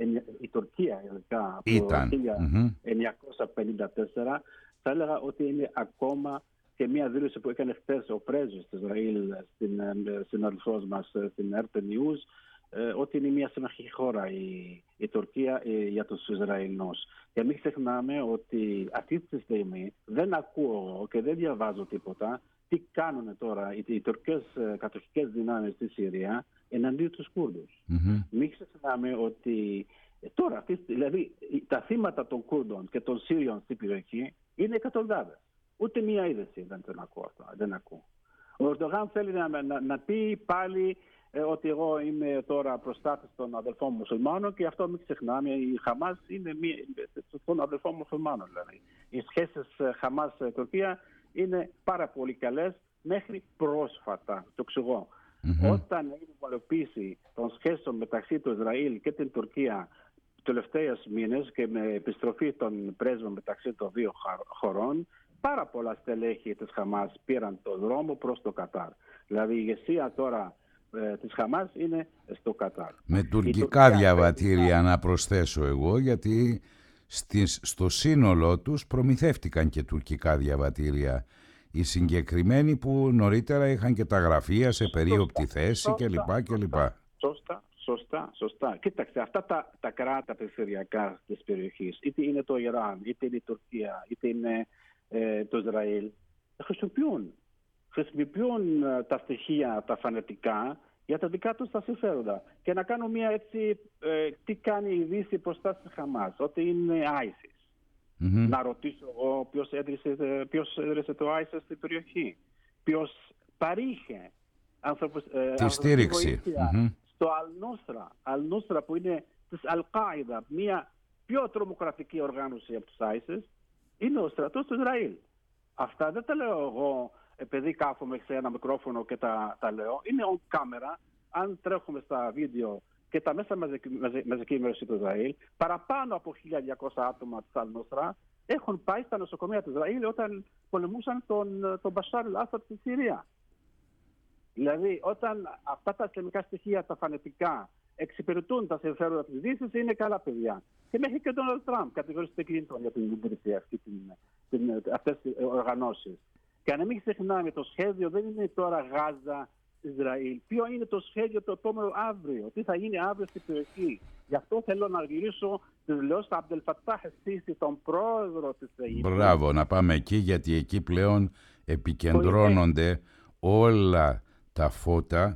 Η Τουρκία ειδικά από το χίλια εννιακόσια πενήντα τέσσερα θα έλεγα ότι είναι ακόμα και μια δήλωση που έκανε χθες ο πρέσβης του Ισραήλ στην συναδελφός μας στην Ερτ News, ότι είναι μια συμμαχική χώρα η, η Τουρκία για τους Ισραηλινούς. Και μην ξεχνάμε ότι αυτή τη στιγμή δεν ακούω και δεν διαβάζω τίποτα τι κάνουν τώρα οι, οι τουρκικές κατοχικές δυνάμεις στη Συρία εναντίον τους Κούρδους. Mm-hmm. Μην ξεχνάμε ότι τώρα, δηλαδή, τα θύματα των Κούρδων και των Σύριων στην περιοχή είναι εκατοντάδες. Ούτε μία είδηση δεν την ακούω αυτό. Δεν ακούω. Ο Ερντογάν θέλει να, να, να πει πάλι ε, ότι εγώ είμαι τώρα προστάτης των αδελφών μουσουλμάνων και αυτό μην ξεχνάμε, η Χαμάς είναι μία, των αδελφών μουσουλμάνων. Δηλαδή. Οι σχέσεις Χαμάς-Τουρκία είναι πάρα πολύ καλές μέχρι πρόσφατα. Το εξηγώ. Mm-hmm. Όταν έγινε η μολοποίηση των σχέσεων μεταξύ του Ισραήλ και την Τουρκία τους τελευταίους μήνες και με επιστροφή των πρέσβων μεταξύ των δύο χωρών, πάρα πολλά στελέχη της Χαμάς πήραν το δρόμο προς το Κατάρ. Δηλαδή η ηγεσία τώρα ε, της Χαμάς είναι στο Κατάρ. Με τουρκικά Τουρκία διαβατήρια είναι... να προσθέσω εγώ, γιατί στις, στο σύνολό τους προμηθεύτηκαν και τουρκικά διαβατήρια. Οι συγκεκριμένοι που νωρίτερα είχαν και τα γραφεία σε περίοπτη θέση κλπ. Σωστά, σωστά, σωστά. Κοίταξε, αυτά τα, τα κράτα περιφερειακά της περιοχής, είτε είναι το Ιράν, είτε είναι η Τουρκία, είτε είναι ε, το Ισραήλ, χρησιμοποιούν, χρησιμοποιούν ε, τα στοιχεία, τα φανετικά, για τα δικά τους τα συμφέροντα. Και να κάνω μια έτσι, ε, τι κάνει η Δύση μπροστά στη Χαμάς, ότι είναι άισις. Mm-hmm. Να ρωτήσω εγώ ποιος έδρυσε, ποιος έδρυσε το άισις στην περιοχή. Ποιος παρήχε ανθρωπους, τη στήριξη mm-hmm. στο Αλ-Νούσρα, Αλ-Νούσρα που είναι της Αλ-Κάιδα, μια πιο τρομοκρατική οργάνωση από τους άισις, είναι ο στρατός του Ισραήλ. Αυτά δεν τα λέω εγώ επειδή κάθομαι σε ένα μικρόφωνο και τα, τα λέω. Είναι on camera. Αν τρέχουμε στα βίντεο και τα μέσα μαζική, μαζική ενημέρωση του Ισραήλ, παραπάνω από χίλια διακόσια άτομα της Αλ-Νούσρα έχουν πάει στα νοσοκομεία του Ισραήλ όταν πολεμούσαν τον, τον Μπασάρ Αλ-Άσαντ στη Συρία. Δηλαδή, όταν αυτά τα αστυνομικά στοιχεία, τα φανετικά, εξυπηρετούν τα συμφέροντα της Δύσης, είναι καλά παιδιά. Και μέχρι και τον Ντόναλντ Τραμπ κατηγορήθηκε Κλίντον για την ίδρυση αυτή, την, την, αυτές τις οργανώσεις. Και να μην ξεχνάμε, το σχέδιο δεν είναι τώρα Γάζα, Ισραήλ. Ποιο είναι το σχέδιο το επόμενο αύριο, τι θα γίνει αύριο στην περιοχή. Γι' αυτό θέλω να γυρίσω τη δηλώση του Αμπτελ Φατάχ Σίσι, τον πρόεδρο της Αίγυπτου. Μπράβο, να πάμε εκεί, γιατί εκεί πλέον επικεντρώνονται όλα τα φώτα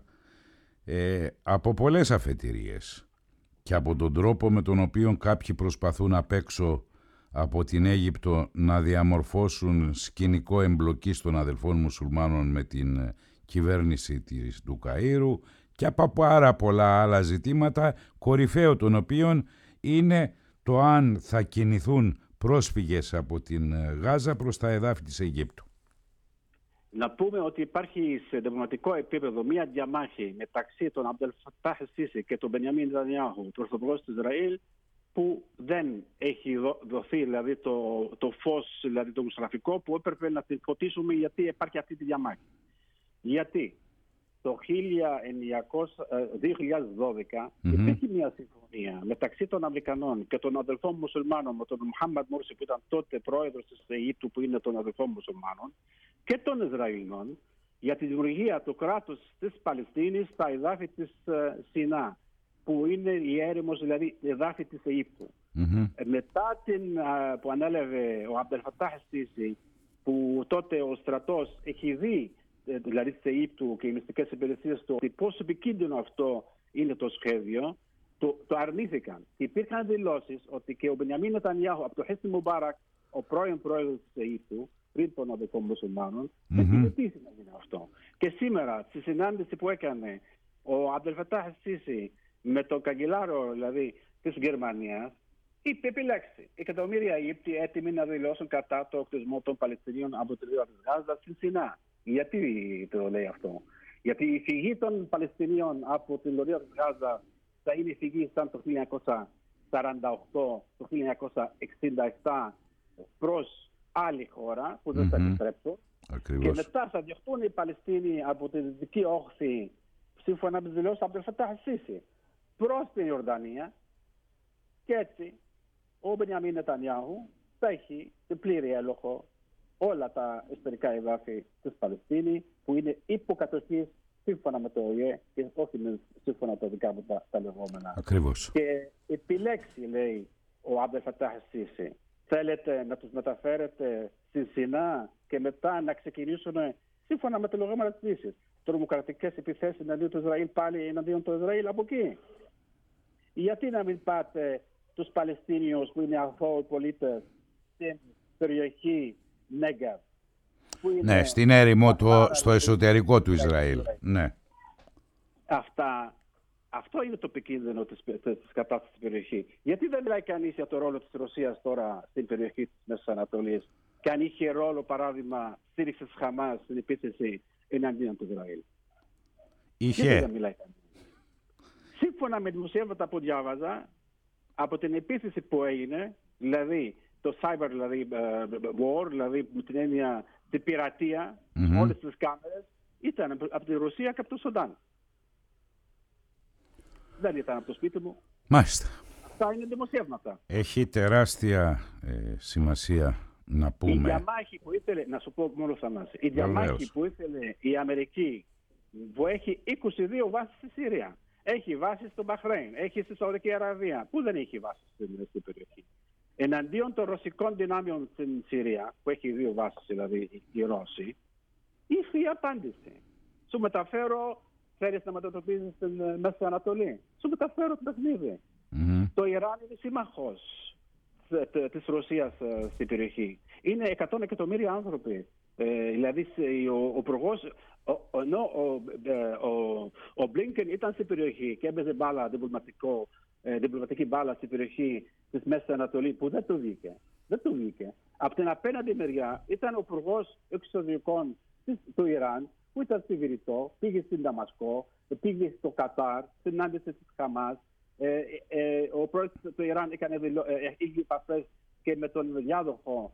ε, από πολλές αφετηρίες και από τον τρόπο με τον οποίο κάποιοι προσπαθούν απ' έξω από την Αίγυπτο να διαμορφώσουν σκηνικό εμπλοκής των αδελφών μουσουλμάνων με την κυβέρνηση της, του Καΐρου και από πάρα πολλά άλλα ζητήματα, κορυφαίο των οποίων είναι το αν θα κινηθούν πρόσφυγες από την Γάζα προς τα εδάφη της Αιγύπτου. Να πούμε ότι υπάρχει σε διπλωματικό επίπεδο μία διαμάχη μεταξύ των Αμπτελ Φατάχ Σίσι και των Μπενιαμίν Νετανιάχου, του Πρωθυπουργού του Ισραήλ, που δεν έχει δοθεί δηλαδή, το, το φως δηλαδή, το μουσραφικό που έπρεπε να την φωτίσουμε, γιατί υπάρχει αυτή τη διαμάχη. Γιατί το δύο χιλιάδες δώδεκα mm-hmm. υπήρχε μια συμφωνία μεταξύ των Αμερικανών και των αδελφών μουσουλμάνων, με τον Μουχάμαντ Μούρσι που ήταν τότε πρόεδρος της Αιγύπτου, που είναι των αδελφών μουσουλμάνων, και των Ισραηλινών για τη δημιουργία του κράτους της Παλαιστίνης στα εδάφη της uh, Σινά, που είναι η έρημος, δηλαδή η εδάφη της Αιγύπτου. Mm-hmm. Ε, μετά την, uh, που ανέλαβε ο Αμπτελ Φατάχ Σίσι, που τότε ο στρατός έχει δει δηλαδή της Αιγύπτου και οι μυστικές υπηρεσίες του, ότι πόσο επικίνδυνο αυτό είναι το σχέδιο, το, το αρνήθηκαν. Υπήρχαν δηλώσεις ότι και ο Μπενιαμίν Νετανιάχου από το Χέσνη Μουμπάρακ, ο πρώην πρόεδρος της Αιγύπτου, πριν των αδικών μουσουλμάνων, mm-hmm. δεν ζητήσει να γίνει αυτό. Και σήμερα, στη συνάντηση που έκανε ο Αμπτελ Φατάχ Σίσι με τον καγκελάριο δηλαδή της Γερμανίας, είπε επιλέξει εκατομμύρια Αιγύπτιοι έτοιμοι να δηλώσουν κατά το οκτισμό των Παλαιστινίων από τη Λωρίδα της Γάζας στην Σινά. Γιατί το λέει αυτό? Γιατί η φυγή των Παλαιστινίων από τη Λωρίδα της Γάζας θα είναι η φυγή σαν το χίλια εννιακόσια σαράντα οκτώ, το χίλια εννιακόσια εξήντα επτά προς άλλη χώρα που δεν mm-hmm. θα επιστρέψουν. Ακριβώς. Και μετά θα διωχτούν οι Παλαιστίνοι από τη δυτική όχθη, σύμφωνα με τις δηλώσεις από τον Φατάχ Σίσι, προς την Ιορδανία, και έτσι ο Μπενιαμίν Νετανιάχου θα έχει την πλήρη έλεγχο όλα τα ιστορικά εδάφη της Παλαιστίνης που είναι υποκατοχής σύμφωνα με το Ο Ε Ε και όχι σύμφωνα με τα δικά μου τα, τα λεγόμενα. Ακριβώς. Και επιλέξει, λέει ο Αμπτελ Φατάχ Σίσι, θέλετε να τους μεταφέρετε στην Σινά και μετά να ξεκινήσουν σύμφωνα με τα λεγόμενα της Δύσης τρομοκρατικές επιθέσεις εναντίον του Ισραήλ, πάλι εναντίον του Ισραήλ από εκεί? Γιατί να μην πάτε τους Παλαιστίνιους που είναι αθώοι πολίτες στην περιοχή Νέγκαβ? Ναι, στην έρημο, το, στο εσωτερικό του Ισραήλ. Ναι. Αυτά, αυτό είναι το επικίνδυνο της, της κατάστασης στην περιοχή. Γιατί δεν μιλάει κανείς για το ρόλο της Ρωσίας τώρα στην περιοχή της Μέσης Ανατολής και αν είχε ρόλο, παράδειγμα, στήριξης Χαμάς στην επίθεση εναντίον του Ισραήλ? Είχε. Γιατί δεν μιλάει κανείς? Σύμφωνα με δημοσιεύματα που διάβαζα, από την επίθεση που έγινε, δηλαδή το cyber δηλαδή, uh, war, δηλαδή με την έννοια την πειρατεία, mm-hmm. όλες τις κάμερες, ήταν από τη Ρωσία και από το Σουδάν. Δεν ήταν από το σπίτι μου. Μάλιστα. Αυτά είναι δημοσιεύματα. Έχει τεράστια ε, σημασία να πούμε. Η διαμάχη που ήθελε, να σου πω μόνο Θανάση, η διαμάχη Βεβαίως. που ήθελε η Αμερική, που έχει είκοσι δύο βάσεις στη Συρία, έχει βάσεις στο Μπαχρέιν, έχει στη Σαουδική Αραβία, που δεν έχει βάσεις στην, στην περιοχή. Εναντίον των ρωσικών δυνάμεων στην Συρία, που έχει δύο βάσεις δηλαδή οι Ρώσοι, ήρθε η απάντηση. Σου μεταφέρω, θέλεις να μετατοπίζεις στην Μέση Ανατολή. Σου μεταφέρω το παιχνίδι. Mm-hmm. Το Ιράν είναι σύμμαχος της Ρωσίας στην περιοχή. Είναι εκατό εκατομμύρια άνθρωποι. Ε, δηλαδή ο, ο προγός, ενώ ο, ο, ο Μπλίνκεν ήταν στην περιοχή και έπαιζε μπάλα διπλωματικό, ε, διπλωματική μπάλα στην περιοχή της Μέσης Ανατολής που δεν το βγήκε. Δεν το βγήκε. Από την απέναντι μεριά ήταν ο υπουργός εξωτερικών του Ιράν που ήταν στη Βηρητό, πήγε στην Δαμασκό, πήγε στο Κατάρ, συνάντησε της Χαμάς. Ε, ε, ο πρόεδρος του Ιράν έκανε είχε επαφές και με τον διάδοχο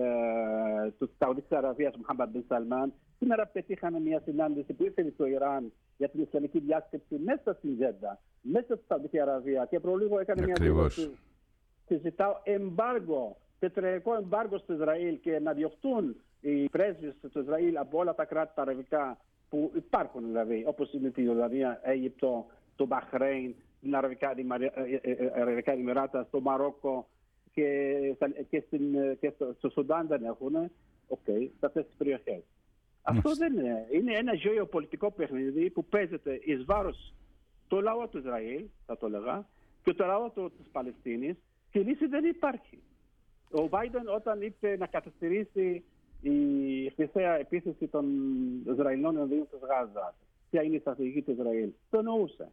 ε, του Σαουδικής Αραβίας, Μοχάμεντ Μπιν Σαλμάν. Σήμερα πετύχαμε μια συνάντηση που ήθελε το Ιράν για την Ισλαμική διάσκεψη μέσα στην Τζέντα, μέσα στη Σαουδική Αραβία και προλίγο έκανε μια δήλωση και ζητάω εμπάργο, πετρελαϊκό εμπάργο στο Ισραήλ και να διωχτούν οι πρέσβεις του Ισραήλ από όλα τα κράτη τα αραβικά που υπάρχουν δηλαδή, όπως είναι τη Ιορδανία, Αίγυπτο, το Μπαχρέιν, την Αραβικά, Αραβικά Εμιράτα, στο Μαρόκο και, και, στην, και στο, στο Σουδάν δεν έχουν, okay, σε αυτές τις περιοχές. Αυτό δεν είναι. Είναι ένα γεωπολιτικό παιχνίδι που παίζεται εις βάρος το λαό του Ισραήλ, θα το έλεγα, και το λαό της Παλαιστίνης και λύση δεν υπάρχει. Ο Βάιντεν όταν είπε να καθυστερήσει η χθεσαία επίθεση των Ισραηλινών εναντίον της Γάζας, ποια είναι η στρατηγική του Ισραήλ, το εννοούσε.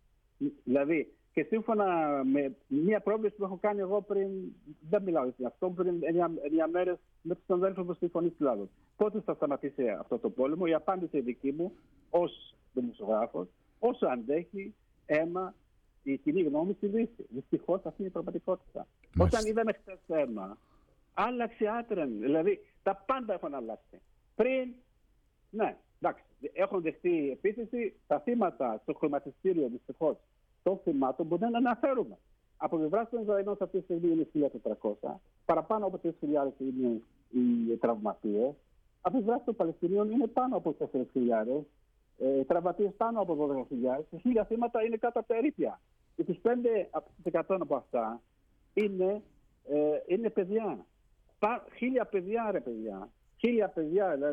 Δηλαδή, και σύμφωνα με μια πρόβληση που έχω κάνει εγώ πριν, δεν μιλάω για αυτό, πριν εννιά μέρες με τους αδέλφους μου στη Φωνή του Λάδου. Πότε θα σταματήσει αυτό το πόλεμο? Η απάντηση δική μου, ως δημοσιογράφος, όσο αντέχει αίμα η κοινή γνώμη στη Δύση. Δυστυχώς αυτή είναι η πραγματικότητα. Μάλιστα. Όταν είδαμε χθες αίμα, άλλαξε άτρεν. Δηλαδή, τα πάντα έχουν αλλάξει. Πριν, ναι, εντάξει, έχουν δεχτεί επίθεση, τα θύματα στο χρηματιστήριο δυστυχώς των θυμάτων μπορεί να αναφέρουμε. Από πλευρά των Ισραηλινών αυτή τη στιγμή είναι χίλια τετρακόσια, παραπάνω από τρεις χιλιάδες είναι οι τραυματίες. Από πλευρά των Παλαιστινίων είναι πάνω από τέσσερις χιλιάδες, ε, τραυματίες πάνω από δώδεκα χιλιάδες. Τα χίλια θύματα είναι κάτω από τα ερείπια. είκοσι πέντε τοις εκατό από αυτά είναι, ε, είναι παιδιά. Πα, χίλια παιδιά, ρε παιδιά. Χίλια παιδιά, δηλαδή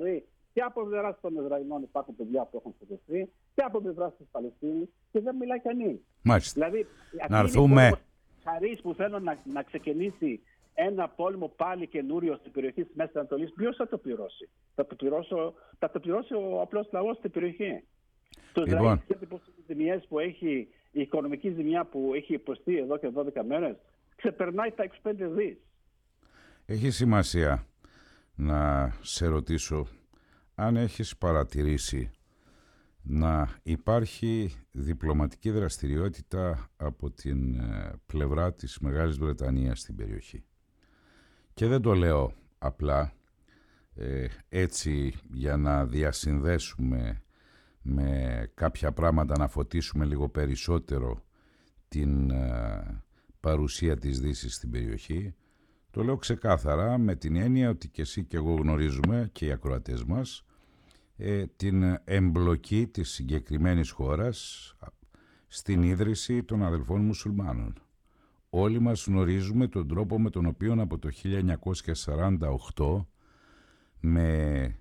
Και από πλευρά των Ισραηλινών υπάρχουν παιδιά που έχουν σκοτωθεί, και από πλευρά τη Παλαιστίνη, και δεν μιλάει κανείς. Μάλιστα. Δηλαδή, να έρθουμε. Χαρίς που θέλουν να, να ξεκινήσει ένα πόλεμο πάλι καινούριο στην περιοχή της Μέσης Ανατολής, ποιος θα το πληρώσει? Θα το, πληρώσω, θα το πληρώσει ο απλός λαός στην περιοχή. Το Ισραήλ, Λοιπόν. ξέρετε πόσες ζημιές που έχει, η οικονομική ζημιά που έχει υποστεί εδώ και δώδεκα μέρες, ξεπερνάει τα είκοσι πέντε δις. Έχει σημασία να σε ρωτήσω αν έχεις παρατηρήσει να υπάρχει διπλωματική δραστηριότητα από την πλευρά της Μεγάλης Βρετανίας στην περιοχή. Και δεν το λέω απλά ε, έτσι για να διασυνδέσουμε με κάποια πράγματα, να φωτίσουμε λίγο περισσότερο την ε, παρουσία της Δύσης στην περιοχή. Το λέω ξεκάθαρα με την έννοια ότι και εσύ και εγώ γνωρίζουμε, και οι ακροατές μας, ε, την εμπλοκή της συγκεκριμένης χώρας στην ίδρυση των αδελφών μουσουλμάνων. Όλοι μας γνωρίζουμε τον τρόπο με τον οποίο από το χίλια εννιακόσια σαράντα οκτώ με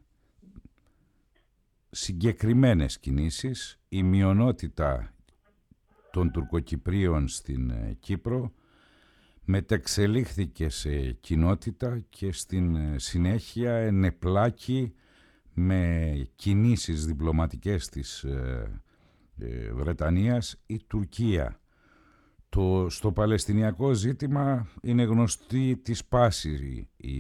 συγκεκριμένες κινήσεις η μειονότητα των Τουρκοκυπρίων στην Κύπρο μετεξελίχθηκε σε κοινότητα και στην συνέχεια ενεπλάκη με κινήσεις διπλωματικές της ε, ε, Βρετανίας η Τουρκία. Το, στο Παλαιστινιακό ζήτημα είναι γνωστή της πάση η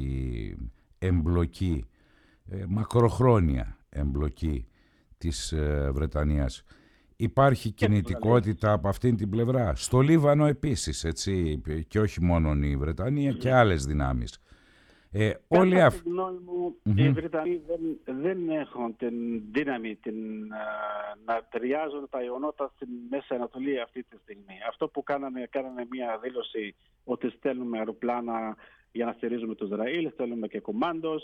εμπλοκή, ε, μακροχρόνια εμπλοκή της ε, Βρετανίας. Υπάρχει κινητικότητα από αυτήν την πλευρά. Στο Λίβανο επίσης, έτσι, και όχι μόνο η Βρετανία, και άλλες δυνάμεις. Ε, όλοι Κατά τη γνώμη μου, mm-hmm. οι Βρετανοί δεν, δεν έχουν την δύναμη την, uh, να ταιριάζουν τα γεγονότα στην Μέση Ανατολή αυτή τη στιγμή. Αυτό που κάνανε, κάνανε μια δήλωση ότι στέλνουμε αεροπλάνα για να στηρίζουμε το Ισραήλ, στέλνουμε και κομμάντος,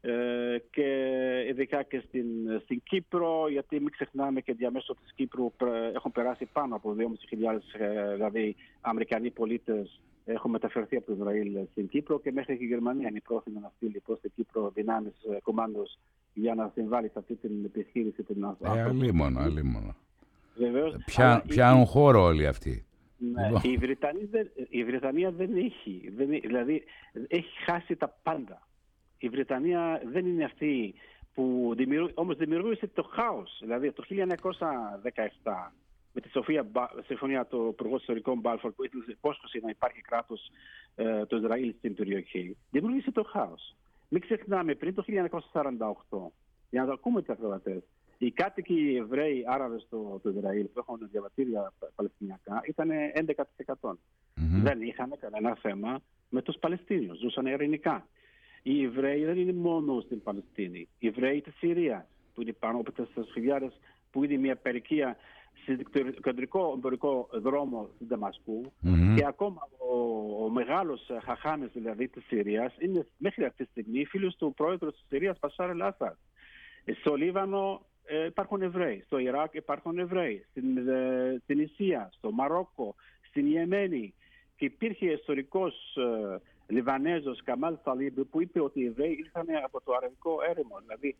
ε, και ειδικά και στην, στην Κύπρο, γιατί μην ξεχνάμε και διαμέσου της Κύπρου έχουν περάσει πάνω από δύο χιλιάδες ε, δηλαδή Αμερικανοί πολίτες έχουν μεταφερθεί από το Ισραήλ στην Κύπρο, και μέχρι και η Γερμανία είναι πρόθυμη να στείλει προς την Κύπρο δυνάμεις κομμάντος για να συμβάλλει σε αυτή την επιχείρηση. Ε, αλίμονο, αλίμονο. Βεβαίως, Ποια, πιάνουν η... χώρο όλοι αυτοί. Ναι, λοιπόν. η, δεν, η Βρετανία δεν έχει, δεν, δηλαδή έχει χάσει τα πάντα. Η Βρετανία δεν είναι αυτή που δημιουργεί, όμως δημιουργήσε το χάος. Δηλαδή το χίλια εννιακόσια δεκαεπτά με τη Σοφία, συμφωνία του Υπουργού Ιστορικών Μπάλφορ, που ήταν υπόσχεση να υπάρχει κράτος ε, το Ισραήλ στην περιοχή, δημιουργήσε το χάος. Μην ξεχνάμε, πριν το χίλια εννιακόσια σαράντα οκτώ, για να το ακούμε τις ακροατές, οι κάτοικοι Εβραίοι Άραβες στο το Ισραήλ που έχουν διαβατήρια παλαιστινιακά ήταν έντεκα τοις εκατό. Mm-hmm. Δεν είχαν κανένα θέμα με τους Παλαιστίνιους, ζούσαν ειρηνικά. Οι Εβραίοι δεν είναι μόνο στην Παλαιστίνη. Οι Εβραίοι της Συρίας, που είναι πάνω από τέσσερις χιλιάδες, που είναι μια περικία στο κεντρικό εμπορικό δρόμο του Δαμασκού, mm-hmm. και ακόμα ο, ο μεγάλος Χαχάμες δηλαδή της Συρίας είναι μέχρι αυτή τη στιγμή φίλος του πρόεδρου της Συρίας, Μπασάρ ελ-Άσαντ. Στο Λίβανο ε, υπάρχουν Εβραίοι, στο Ιράκ υπάρχουν Εβραίοι, στην ε, Τινησία, στο Μαρόκο, στην Ιεμένη. Και υπήρχε ιστορικός ε, Λιβανέζος Καμάλ Σαλίμπ που είπε ότι οι Εβραίοι ήρθαν από το Αραβικό έρημο. Δηλαδή,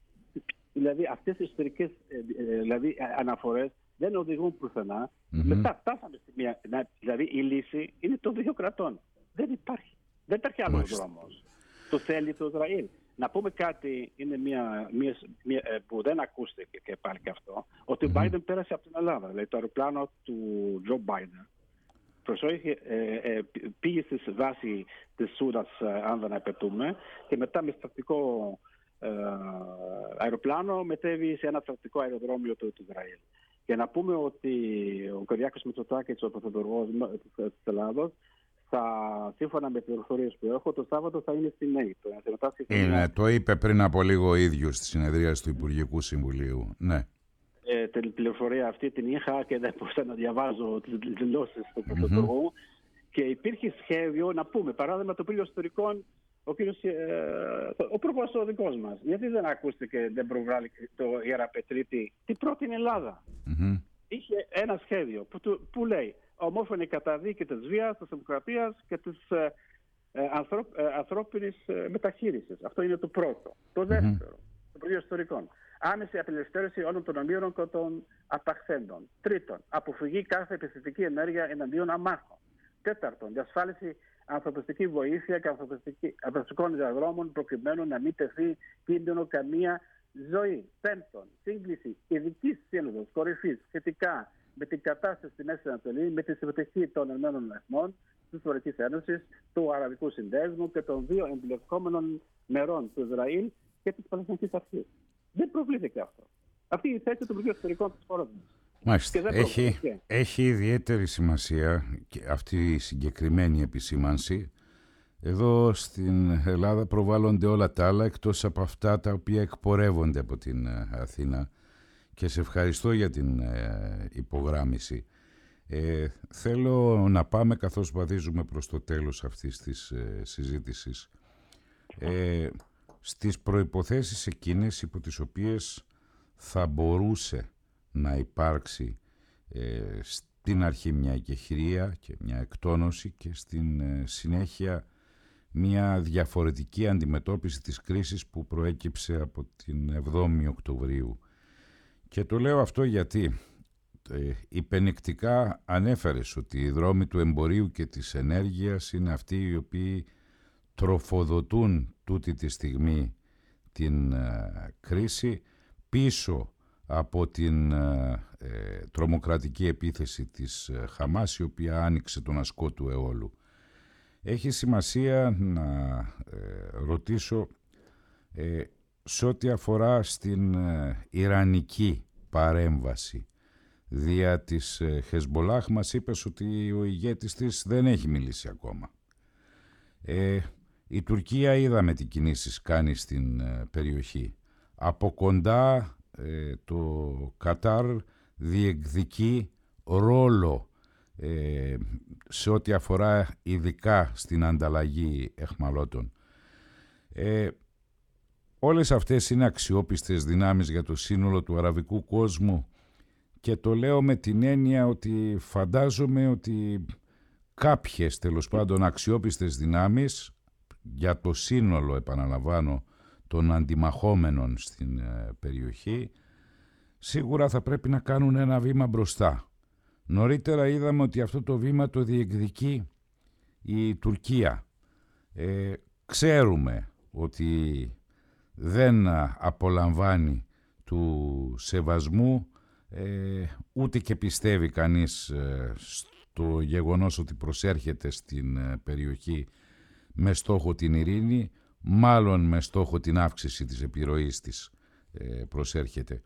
δηλαδή αυτές οι ιστορικές ε, ε, δηλαδή, αναφορές δεν οδηγούν πουθενά. Mm-hmm. Μετά φτάσαμε στη μία. Δηλαδή η λύση είναι των δύο κρατών. Δεν υπάρχει. Δεν υπάρχει άλλος δρόμος. Το θέλει το Ισραήλ. Να πούμε κάτι, είναι μια, μια, μια, που δεν ακούστηκε και πάλι και αυτό, ότι mm-hmm. ο Biden πέρασε από την Ελλάδα. Δηλαδή το αεροπλάνο του Τζο Biden προσόχε, ε, ε, πήγε στη βάση της Σούρας, αν δεν απαιτούμε, και μετά με στρατικό ε, αεροπλάνο μετέβη σε ένα στρατικό αεροδρόμιο του, του Ισραήλ. Και να πούμε ότι ο Κυριάκος Μητσοτάκης, ο πρωθυπουργός της Ελλάδος, θα, σύμφωνα με τις πληροφορίες που έχω, το Σάββατο θα είναι στην ΝΕΗ. Είναι, το είπε πριν από λίγο ο ίδιος στη συνεδρίαση του Υπουργικού Συμβουλίου. Ναι. Ε, την πληροφορία αυτή την είχα και δεν μπορούσα να διαβάζω τις δηλώσεις του πρωθυπουργού. Mm-hmm. Και υπήρχε σχέδιο, να πούμε, παράδειγμα το Υπουργείο Ιστορικών, ο κύριος, ε, ο πρόεδρος ο δικός μας. Γιατί δεν ακούστηκε, δεν προβάλλει το Ιεραπετρίτη, τι πρότεινε η Ελλάδα. Mm-hmm. Είχε ένα σχέδιο που, που λέει ομόφωνη καταδίκη της βίας, της δημοκρατίας και της ε, ε, ανθρω, ε, ανθρώπινης ε, μεταχείρισης. Αυτό είναι το πρώτο. Το δεύτερο. Mm-hmm. το Υπουργείο Ιστορικών. Άμεση απελευθέρωση όλων των ομήρων και των αταχθέντων. Τρίτον, αποφυγή κάθε επιθετική ενέργεια εναντίον αμάχων. Τέταρτον, διασφάλιση ανθρωπιστική βοήθεια και ανθρωπιστικών διαδρόμων προκειμένου να μην τεθεί κίνδυνο καμία ζωή. Πέμπτον, σύγκληση ειδική σύνοδος κορυφής σχετικά με την κατάσταση στη Μέση Ανατολή, με τη συμμετοχή των Ηνωμένων Εθνών, της Ευρωπαϊκής Ένωσης, του Αραβικού Συνδέσμου και των δύο εμπλεκόμενων μερών, του Ισραήλ και της Παλαιστινικής Αρχής. Δεν προβλήθηκε αυτό. Αυτή είναι η θέση του Υπουργείου Εξωτερικών της χώρας μας. Μάλιστα. Έχει, έχει ιδιαίτερη σημασία και αυτή η συγκεκριμένη επισήμανση. Εδώ στην Ελλάδα προβάλλονται όλα τα άλλα εκτός από αυτά τα οποία εκπορεύονται από την Αθήνα και σε ευχαριστώ για την ε, υπογράμμιση. Ε, θέλω να πάμε, καθώς βαδίζουμε προς το τέλος αυτής της ε, συζήτησης, ε, στις προϋποθέσεις εκείνες υπό τις οποίες θα μπορούσε να υπάρξει ε, στην αρχή μια εκεχηρία και μια εκτόνωση και στην ε, συνέχεια μια διαφορετική αντιμετώπιση της κρίσης που προέκυψε από την εβδόμη Οκτωβρίου. Και το λέω αυτό γιατί ε, υπενικτικά ανέφερες ότι οι δρόμοι του εμπορίου και της ενέργειας είναι αυτοί οι οποίοι τροφοδοτούν τούτη τη στιγμή την ε, κρίση πίσω από την ε, ε, τρομοκρατική επίθεση της ε, Χαμάς, η οποία άνοιξε τον ασκό του αιώλου. Έχει σημασία να ε, ρωτήσω ε, σε ό,τι αφορά στην ε, ιρανική παρέμβαση δια της ε, Χεσμολάχ. Μας είπες ότι ο ηγέτης της δεν έχει μιλήσει ακόμα. Ε, η Τουρκία είδαμε τι κινήσεις κάνει στην ε, περιοχή. Από κοντά ε, το Κατάρ διεκδικεί ρόλο ε, σε ό,τι αφορά ειδικά στην ανταλλαγή εχμαλώτων. Ε, όλες αυτές είναι αξιόπιστες δυνάμεις για το σύνολο του αραβικού κόσμου και το λέω με την έννοια ότι φαντάζομαι ότι κάποιες τέλος πάντων αξιόπιστες δυνάμεις για το σύνολο, επαναλαμβάνω, των αντιμαχόμενων στην ε, περιοχή σίγουρα θα πρέπει να κάνουν ένα βήμα μπροστά. Νωρίτερα είδαμε ότι αυτό το βήμα το διεκδικεί η Τουρκία. Ε, ξέρουμε ότι δεν απολαμβάνει του σεβασμού, ε, ούτε και πιστεύει κανείς ε, στο γεγονός ότι προσέρχεται στην ε, περιοχή με στόχο την ειρήνη, μάλλον με στόχο την αύξηση της επιρροής της ε, προσέρχεται.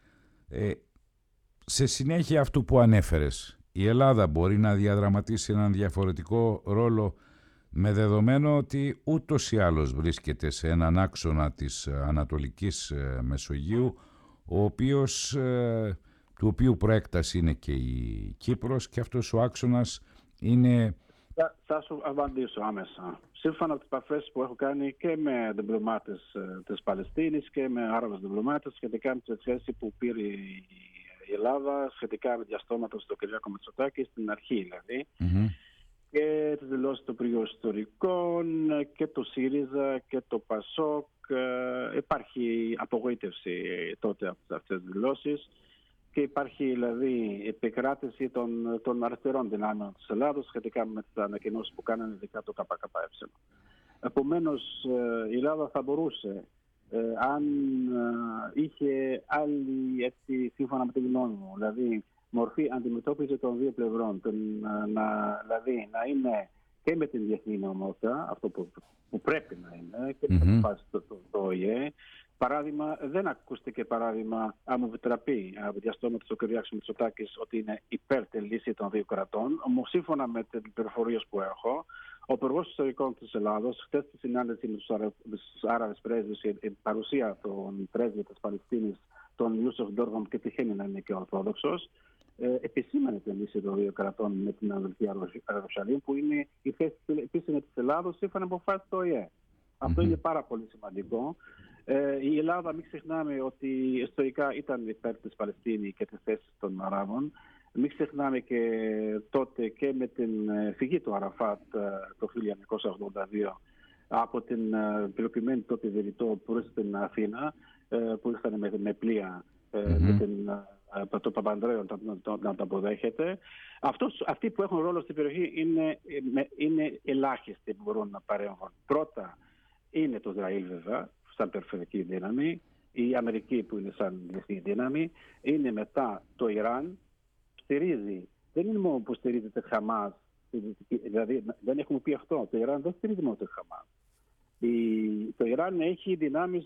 Ε, σε συνέχεια αυτού που ανέφερες, η Ελλάδα μπορεί να διαδραματίσει έναν διαφορετικό ρόλο με δεδομένο ότι ούτως ή άλλως βρίσκεται σε έναν άξονα της Ανατολικής Μεσογείου, ο οποίος, ε, του οποίου προέκταση είναι και η Κύπρος, και αυτός ο άξονας είναι... Θα, θα σου απαντήσω άμεσα. Σύμφωνα με τις επαφές που έχω κάνει και με διπλωμάτες ε, της Παλαιστίνης και με Άραβες διπλωμάτες σχετικά με τη θέση που πήρε η η Ελλάδα σχετικά με διαστόματα στο Κυριάκο Μητσοτάκη, στην αρχή δηλαδή, mm-hmm. και τις δηλώσεις του Υπουργείου Ιστορικών και του ΣΥΡΙΖΑ και το ΠΑΣΟΚ. Ε, υπάρχει απογοήτευση τότε από αυτές τις δηλώσεις και υπάρχει δηλαδή επικράτηση των, των αριστερών δυνάμεων της Ελλάδος σχετικά με τις ανακοινώσεις που κάνανε ειδικά το ΚΚΕ. Επομένως, η Ελλάδα θα μπορούσε, Ε, αν ε, είχε άλλη, έτσι, σύμφωνα με τη γνώμη μου, δηλαδή μορφή αντιμετώπιση των δύο πλευρών, τον, να, δηλαδή να είναι και με την διεθνή νομότητα, αυτό που, που πρέπει να είναι, και mm-hmm. με το, το, το ΟΗΕ. Παράδειγμα, δεν ακούστηκε παράδειγμα, αν μου επιτραπεί, από διαστόματος ο κ. Μητσοτάκης, ότι είναι υπέρ τη λύση των δύο κρατών. Όμως, σύμφωνα με τις πληροφορίες που έχω, ο Υπουργός Ιστορικών της Ελλάδος, χτες στη συνάντηση με τους Άραβες πρέσβεις, η παρουσία των πρέσβη της Παλαιστίνης, τον Ιούσεφ Ντόργαμ, και τυχαίνει να είναι και Ορθόδοξος, ε, επισήμανε την λύση των δύο κρατών με την Ανατολική Ιερουσαλήμ, που είναι η θέση επίσημη της Ελλάδος σύμφωνα με αποφάσεις του ΟΗΕ. Mm-hmm. Αυτό είναι πάρα πολύ σημαντικό. Ε, η Ελλάδα, μην ξεχνάμε ότι ιστορικά ήταν υπέρ της Παλαιστίνης και της θέσης των Αράβων. Μην ξεχνάμε και τότε και με την φυγή του Αραφάτ το χίλια εννιακόσια ογδόντα δύο από την πυροποιημένη τότε Βηρητό που στην Αθήνα, που ήρθαν με, με πλοία mm-hmm. με την, το Παπανδρέο να, να, να τα αποδέχεται. Αυτός, αυτοί που έχουν ρόλο στην περιοχή είναι, είναι ελάχιστοι που μπορούν να παρέμβουν. Πρώτα είναι το Ισραήλ βέβαια, σαν περιφερειακή δύναμη, η Αμερική που είναι σαν διεθνή δύναμη, είναι μετά το Ιράν, στηρίζει, δεν είναι μόνο που στηρίζεται Χαμάς, δηλαδή δεν έχουμε πει αυτό, το Ιράν δεν στηρίζει μόνο το Χαμάς. Η, το Ιράν έχει δυνάμεις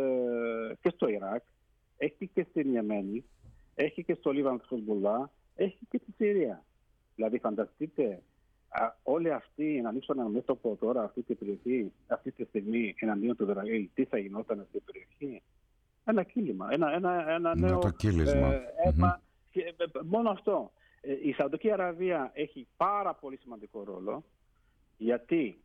ε, και στο Ιράκ, έχει και στην Ιεμένη, έχει και στο Λίβανο του Χεσμπολά, έχει και στη Συρία. Δηλαδή φανταστείτε α, όλοι αυτοί να ανοίξουν ένα μέτωπο τώρα αυτή την περιοχή, αυτή τη στιγμή εναντίον του Ισραήλ, τι θα γινόταν στην περιοχή. Ένα κύλημα, ένα, ένα, ένα νέο το κύλισμα. Ε, αίμα. Mm-hmm. Και, ε, μόνο αυτό. Ε, η Σαουδική Αραβία έχει πάρα πολύ σημαντικό ρόλο, γιατί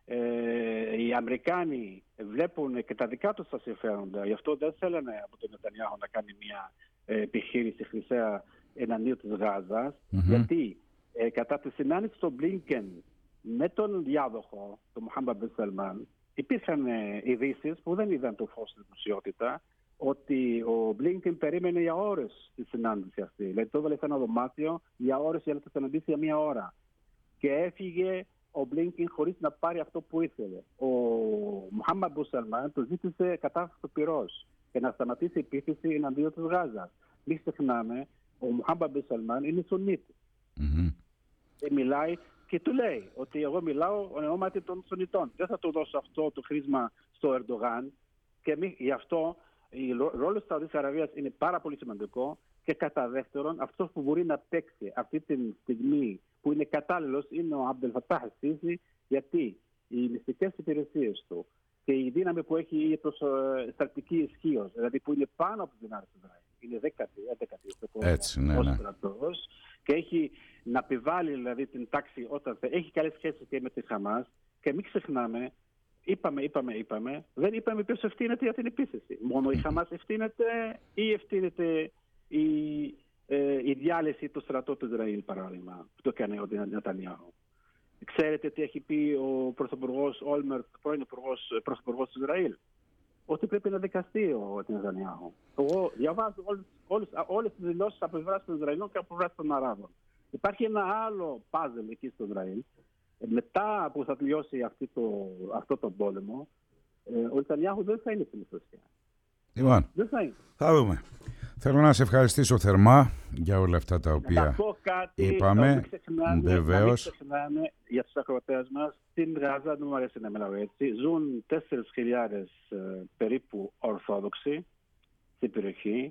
ε, οι Αμερικάνοι βλέπουν και τα δικά τους τα συμφέροντα. Γι' αυτό δεν θέλανε από τον Νετανιάχου να κάνει μια ε, επιχείρηση χρυσαία εναντίον της Γάζας, mm-hmm. γιατί ε, κατά τη συνάντηση του Μπλίνκεν με τον διάδοχο, τον Μοχάμεντ μπιν Σαλμάν, υπήρχαν ε, ειδήσεις που δεν είδαν το φως στη δημοσιότητα, ότι ο Μπλίνκεν περίμενε για ώρες τη συνάντηση αυτή. Δηλαδή το έβαλε σε ένα δωμάτιο για ώρες για να τη συναντήσει για μία ώρα. Και έφυγε ο Μπλίνκεν χωρίς να πάρει αυτό που ήθελε. Ο Μοχάμεντ μπιν Σαλμάν του ζήτησε κατάσταση του πυρός και να σταματήσει η επίθεση εναντίον της Γάζας. Μην ξεχνάμε, ο Μοχάμεντ μπιν Σαλμάν είναι Σουνίτη. Mm-hmm. Και μιλάει και του λέει ότι εγώ μιλάω ονόματι των Σουνιτών. Δεν θα του δώσω αυτό το χρήσμα στο Ερντογάν και μη, γι' αυτό ο ρόλος της Σαουδικής Αραβίας είναι πάρα πολύ σημαντικό και κατά δεύτερον αυτός που μπορεί να παίξει αυτή τη στιγμή που είναι κατάλληλος είναι ο Αμπτελ Φατάχ Σίσι, γιατί οι μυστικές υπηρεσίες του και η δύναμη που έχει η στρατική ισχύος, δηλαδή που είναι πάνω από την δυνάμεις του Ισραήλ, είναι δέκατη, έντεκατη στο κόσμο ως στρατός και έχει να επιβάλλει δηλαδή την τάξη όταν θα έχει καλές σχέσεις και με τη Χαμάς και μην ξεχνάμε. Είπαμε, είπαμε, είπαμε. Δεν είπαμε ποιος ευθύνεται για την επίθεση. Μόνο η Χαμάς ευθύνεται ή ευθύνεται η, ε, η διάλυση του στρατού του Ισραήλ, παράδειγμα, που το έκανε ο Νετανιάχου. Ξέρετε τι έχει πει ο πρωθυπουργός Όλμερτ, πρώην υπουργός, πρωθυπουργός του Ισραήλ? Ότι πρέπει να δικαστεί ο Νετανιάχου. Εγώ διαβάζω όλες, όλες, όλες τις δηλώσεις από πλευράς των Ισραηλών και από πλευράς των Αράβων. Υπάρχει ένα άλλο πάζελ εκεί στο Ισραήλ. Μετά που θα τελειώσει αυτή το, αυτό το πόλεμο, ο Νετανιάχου δεν θα είναι στην εξουσία. Λοιπόν, δεν θα είναι. Θα δούμε. Θέλω να σε ευχαριστήσω θερμά για όλα αυτά τα οποία να πω κάτι, είπαμε. Βεβαίως. Να μην ξεχνάμε για τους ακροατές μας, στην Γάζα, δεν μου αρέσει να μιλάω έτσι, ζουν τέσσερις χιλιάδες περίπου Ορθόδοξοι στην περιοχή.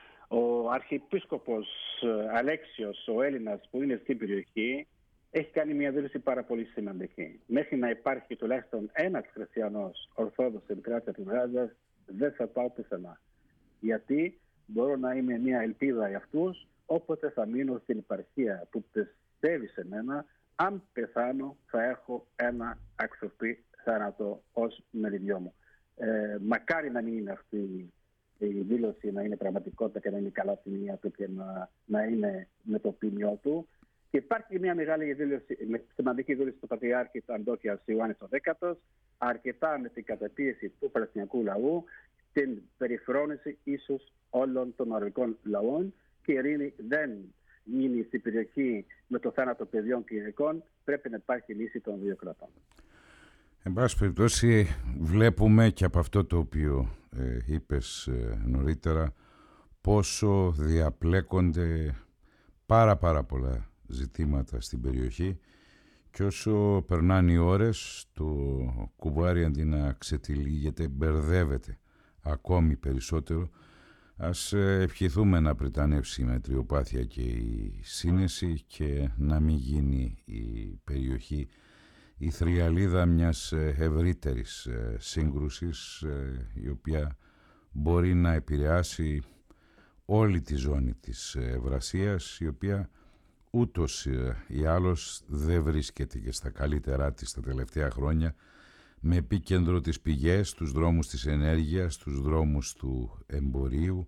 Ο Αρχιεπίσκοπος Αλέξιος, ο Έλληνας που είναι στην περιοχή, έχει κάνει μια δήλωση πάρα πολύ σημαντική. Μέχρι να υπάρχει τουλάχιστον ένας χριστιανός Ορθόδοξος στην επικράτεια της Γάζας, δεν θα πάω πουθενά. Γιατί μπορώ να είμαι μια ελπίδα για αυτούς, όποτε θα μείνω στην επαρχία που πιστεύει σε μένα, αν πεθάνω θα έχω ένα αξιοπρεπή θάνατο ως μεριδιό μου. Ε, μακάρι να μην είναι αυτή η δήλωση, να είναι πραγματικότητα και να είναι καλά στη μία του και να, να είναι με το ποιμιό του. Και υπάρχει μια μεγάλη δήλωση, σημαντική δήλωση του Πατριάρχη Αντόκιας Ιωάννης ο Δέκατος, αρκετά με την καταπίεση του Παλαιστινιακού λαού, την περιφρόνηση ίσως όλων των αραβικών λαών και η ειρήνη δεν γίνει στην περιοχή με το θάνατο παιδιών και γυναικών, πρέπει να υπάρχει λύση των δύο κρατών. Εν πάση περιπτώσει βλέπουμε και από αυτό το οποίο ε, είπες ε, νωρίτερα πόσο διαπλέκονται πάρα πάρα πολλά ζητήματα στην περιοχή και όσο περνάνε οι ώρες το κουβάρι αντί να ξετυλίγεται μπερδεύεται ακόμη περισσότερο. Ας ευχηθούμε να πριτανεύσει η μετριοπάθεια και η σύνεση και να μην γίνει η περιοχή η θριαλίδα μιας ευρύτερης σύγκρουσης η οποία μπορεί να επηρεάσει όλη τη ζώνη της Ευρασίας, η οποία ούτως ή άλλως δεν βρίσκεται και στα καλύτερά της τα τελευταία χρόνια, με επίκεντρο τις πηγές, τους δρόμους της ενέργειας, τους δρόμους του εμπορίου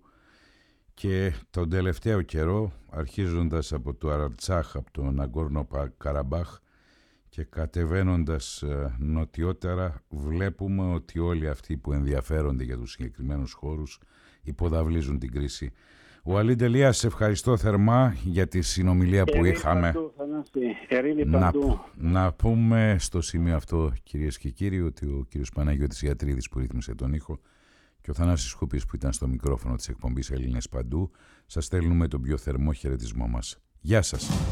και τον τελευταίο καιρό, αρχίζοντας από το Αραρτσάχ, από το Ναγκόρνο Καραμπάχ και κατεβαίνοντας νοτιότερα βλέπουμε ότι όλοι αυτοί που ενδιαφέρονται για τους συγκεκριμένους χώρους υποδαβλίζουν την κρίση. Ουαλίντ Ελίας, σε ευχαριστώ θερμά για τη συνομιλία που Ερήμη είχαμε. Παντού, Ερήμη να, παντού. να πούμε στο σημείο αυτό, κυρίες και κύριοι, ότι ο κύριος Παναγιώτης Ιατρίδης που ρύθμισε τον ήχο και ο Θανάσης Χούπης που ήταν στο μικρόφωνο της εκπομπής Έλληνες Παντού, σας στέλνουμε τον πιο θερμό χαιρετισμό μας. Γεια σας.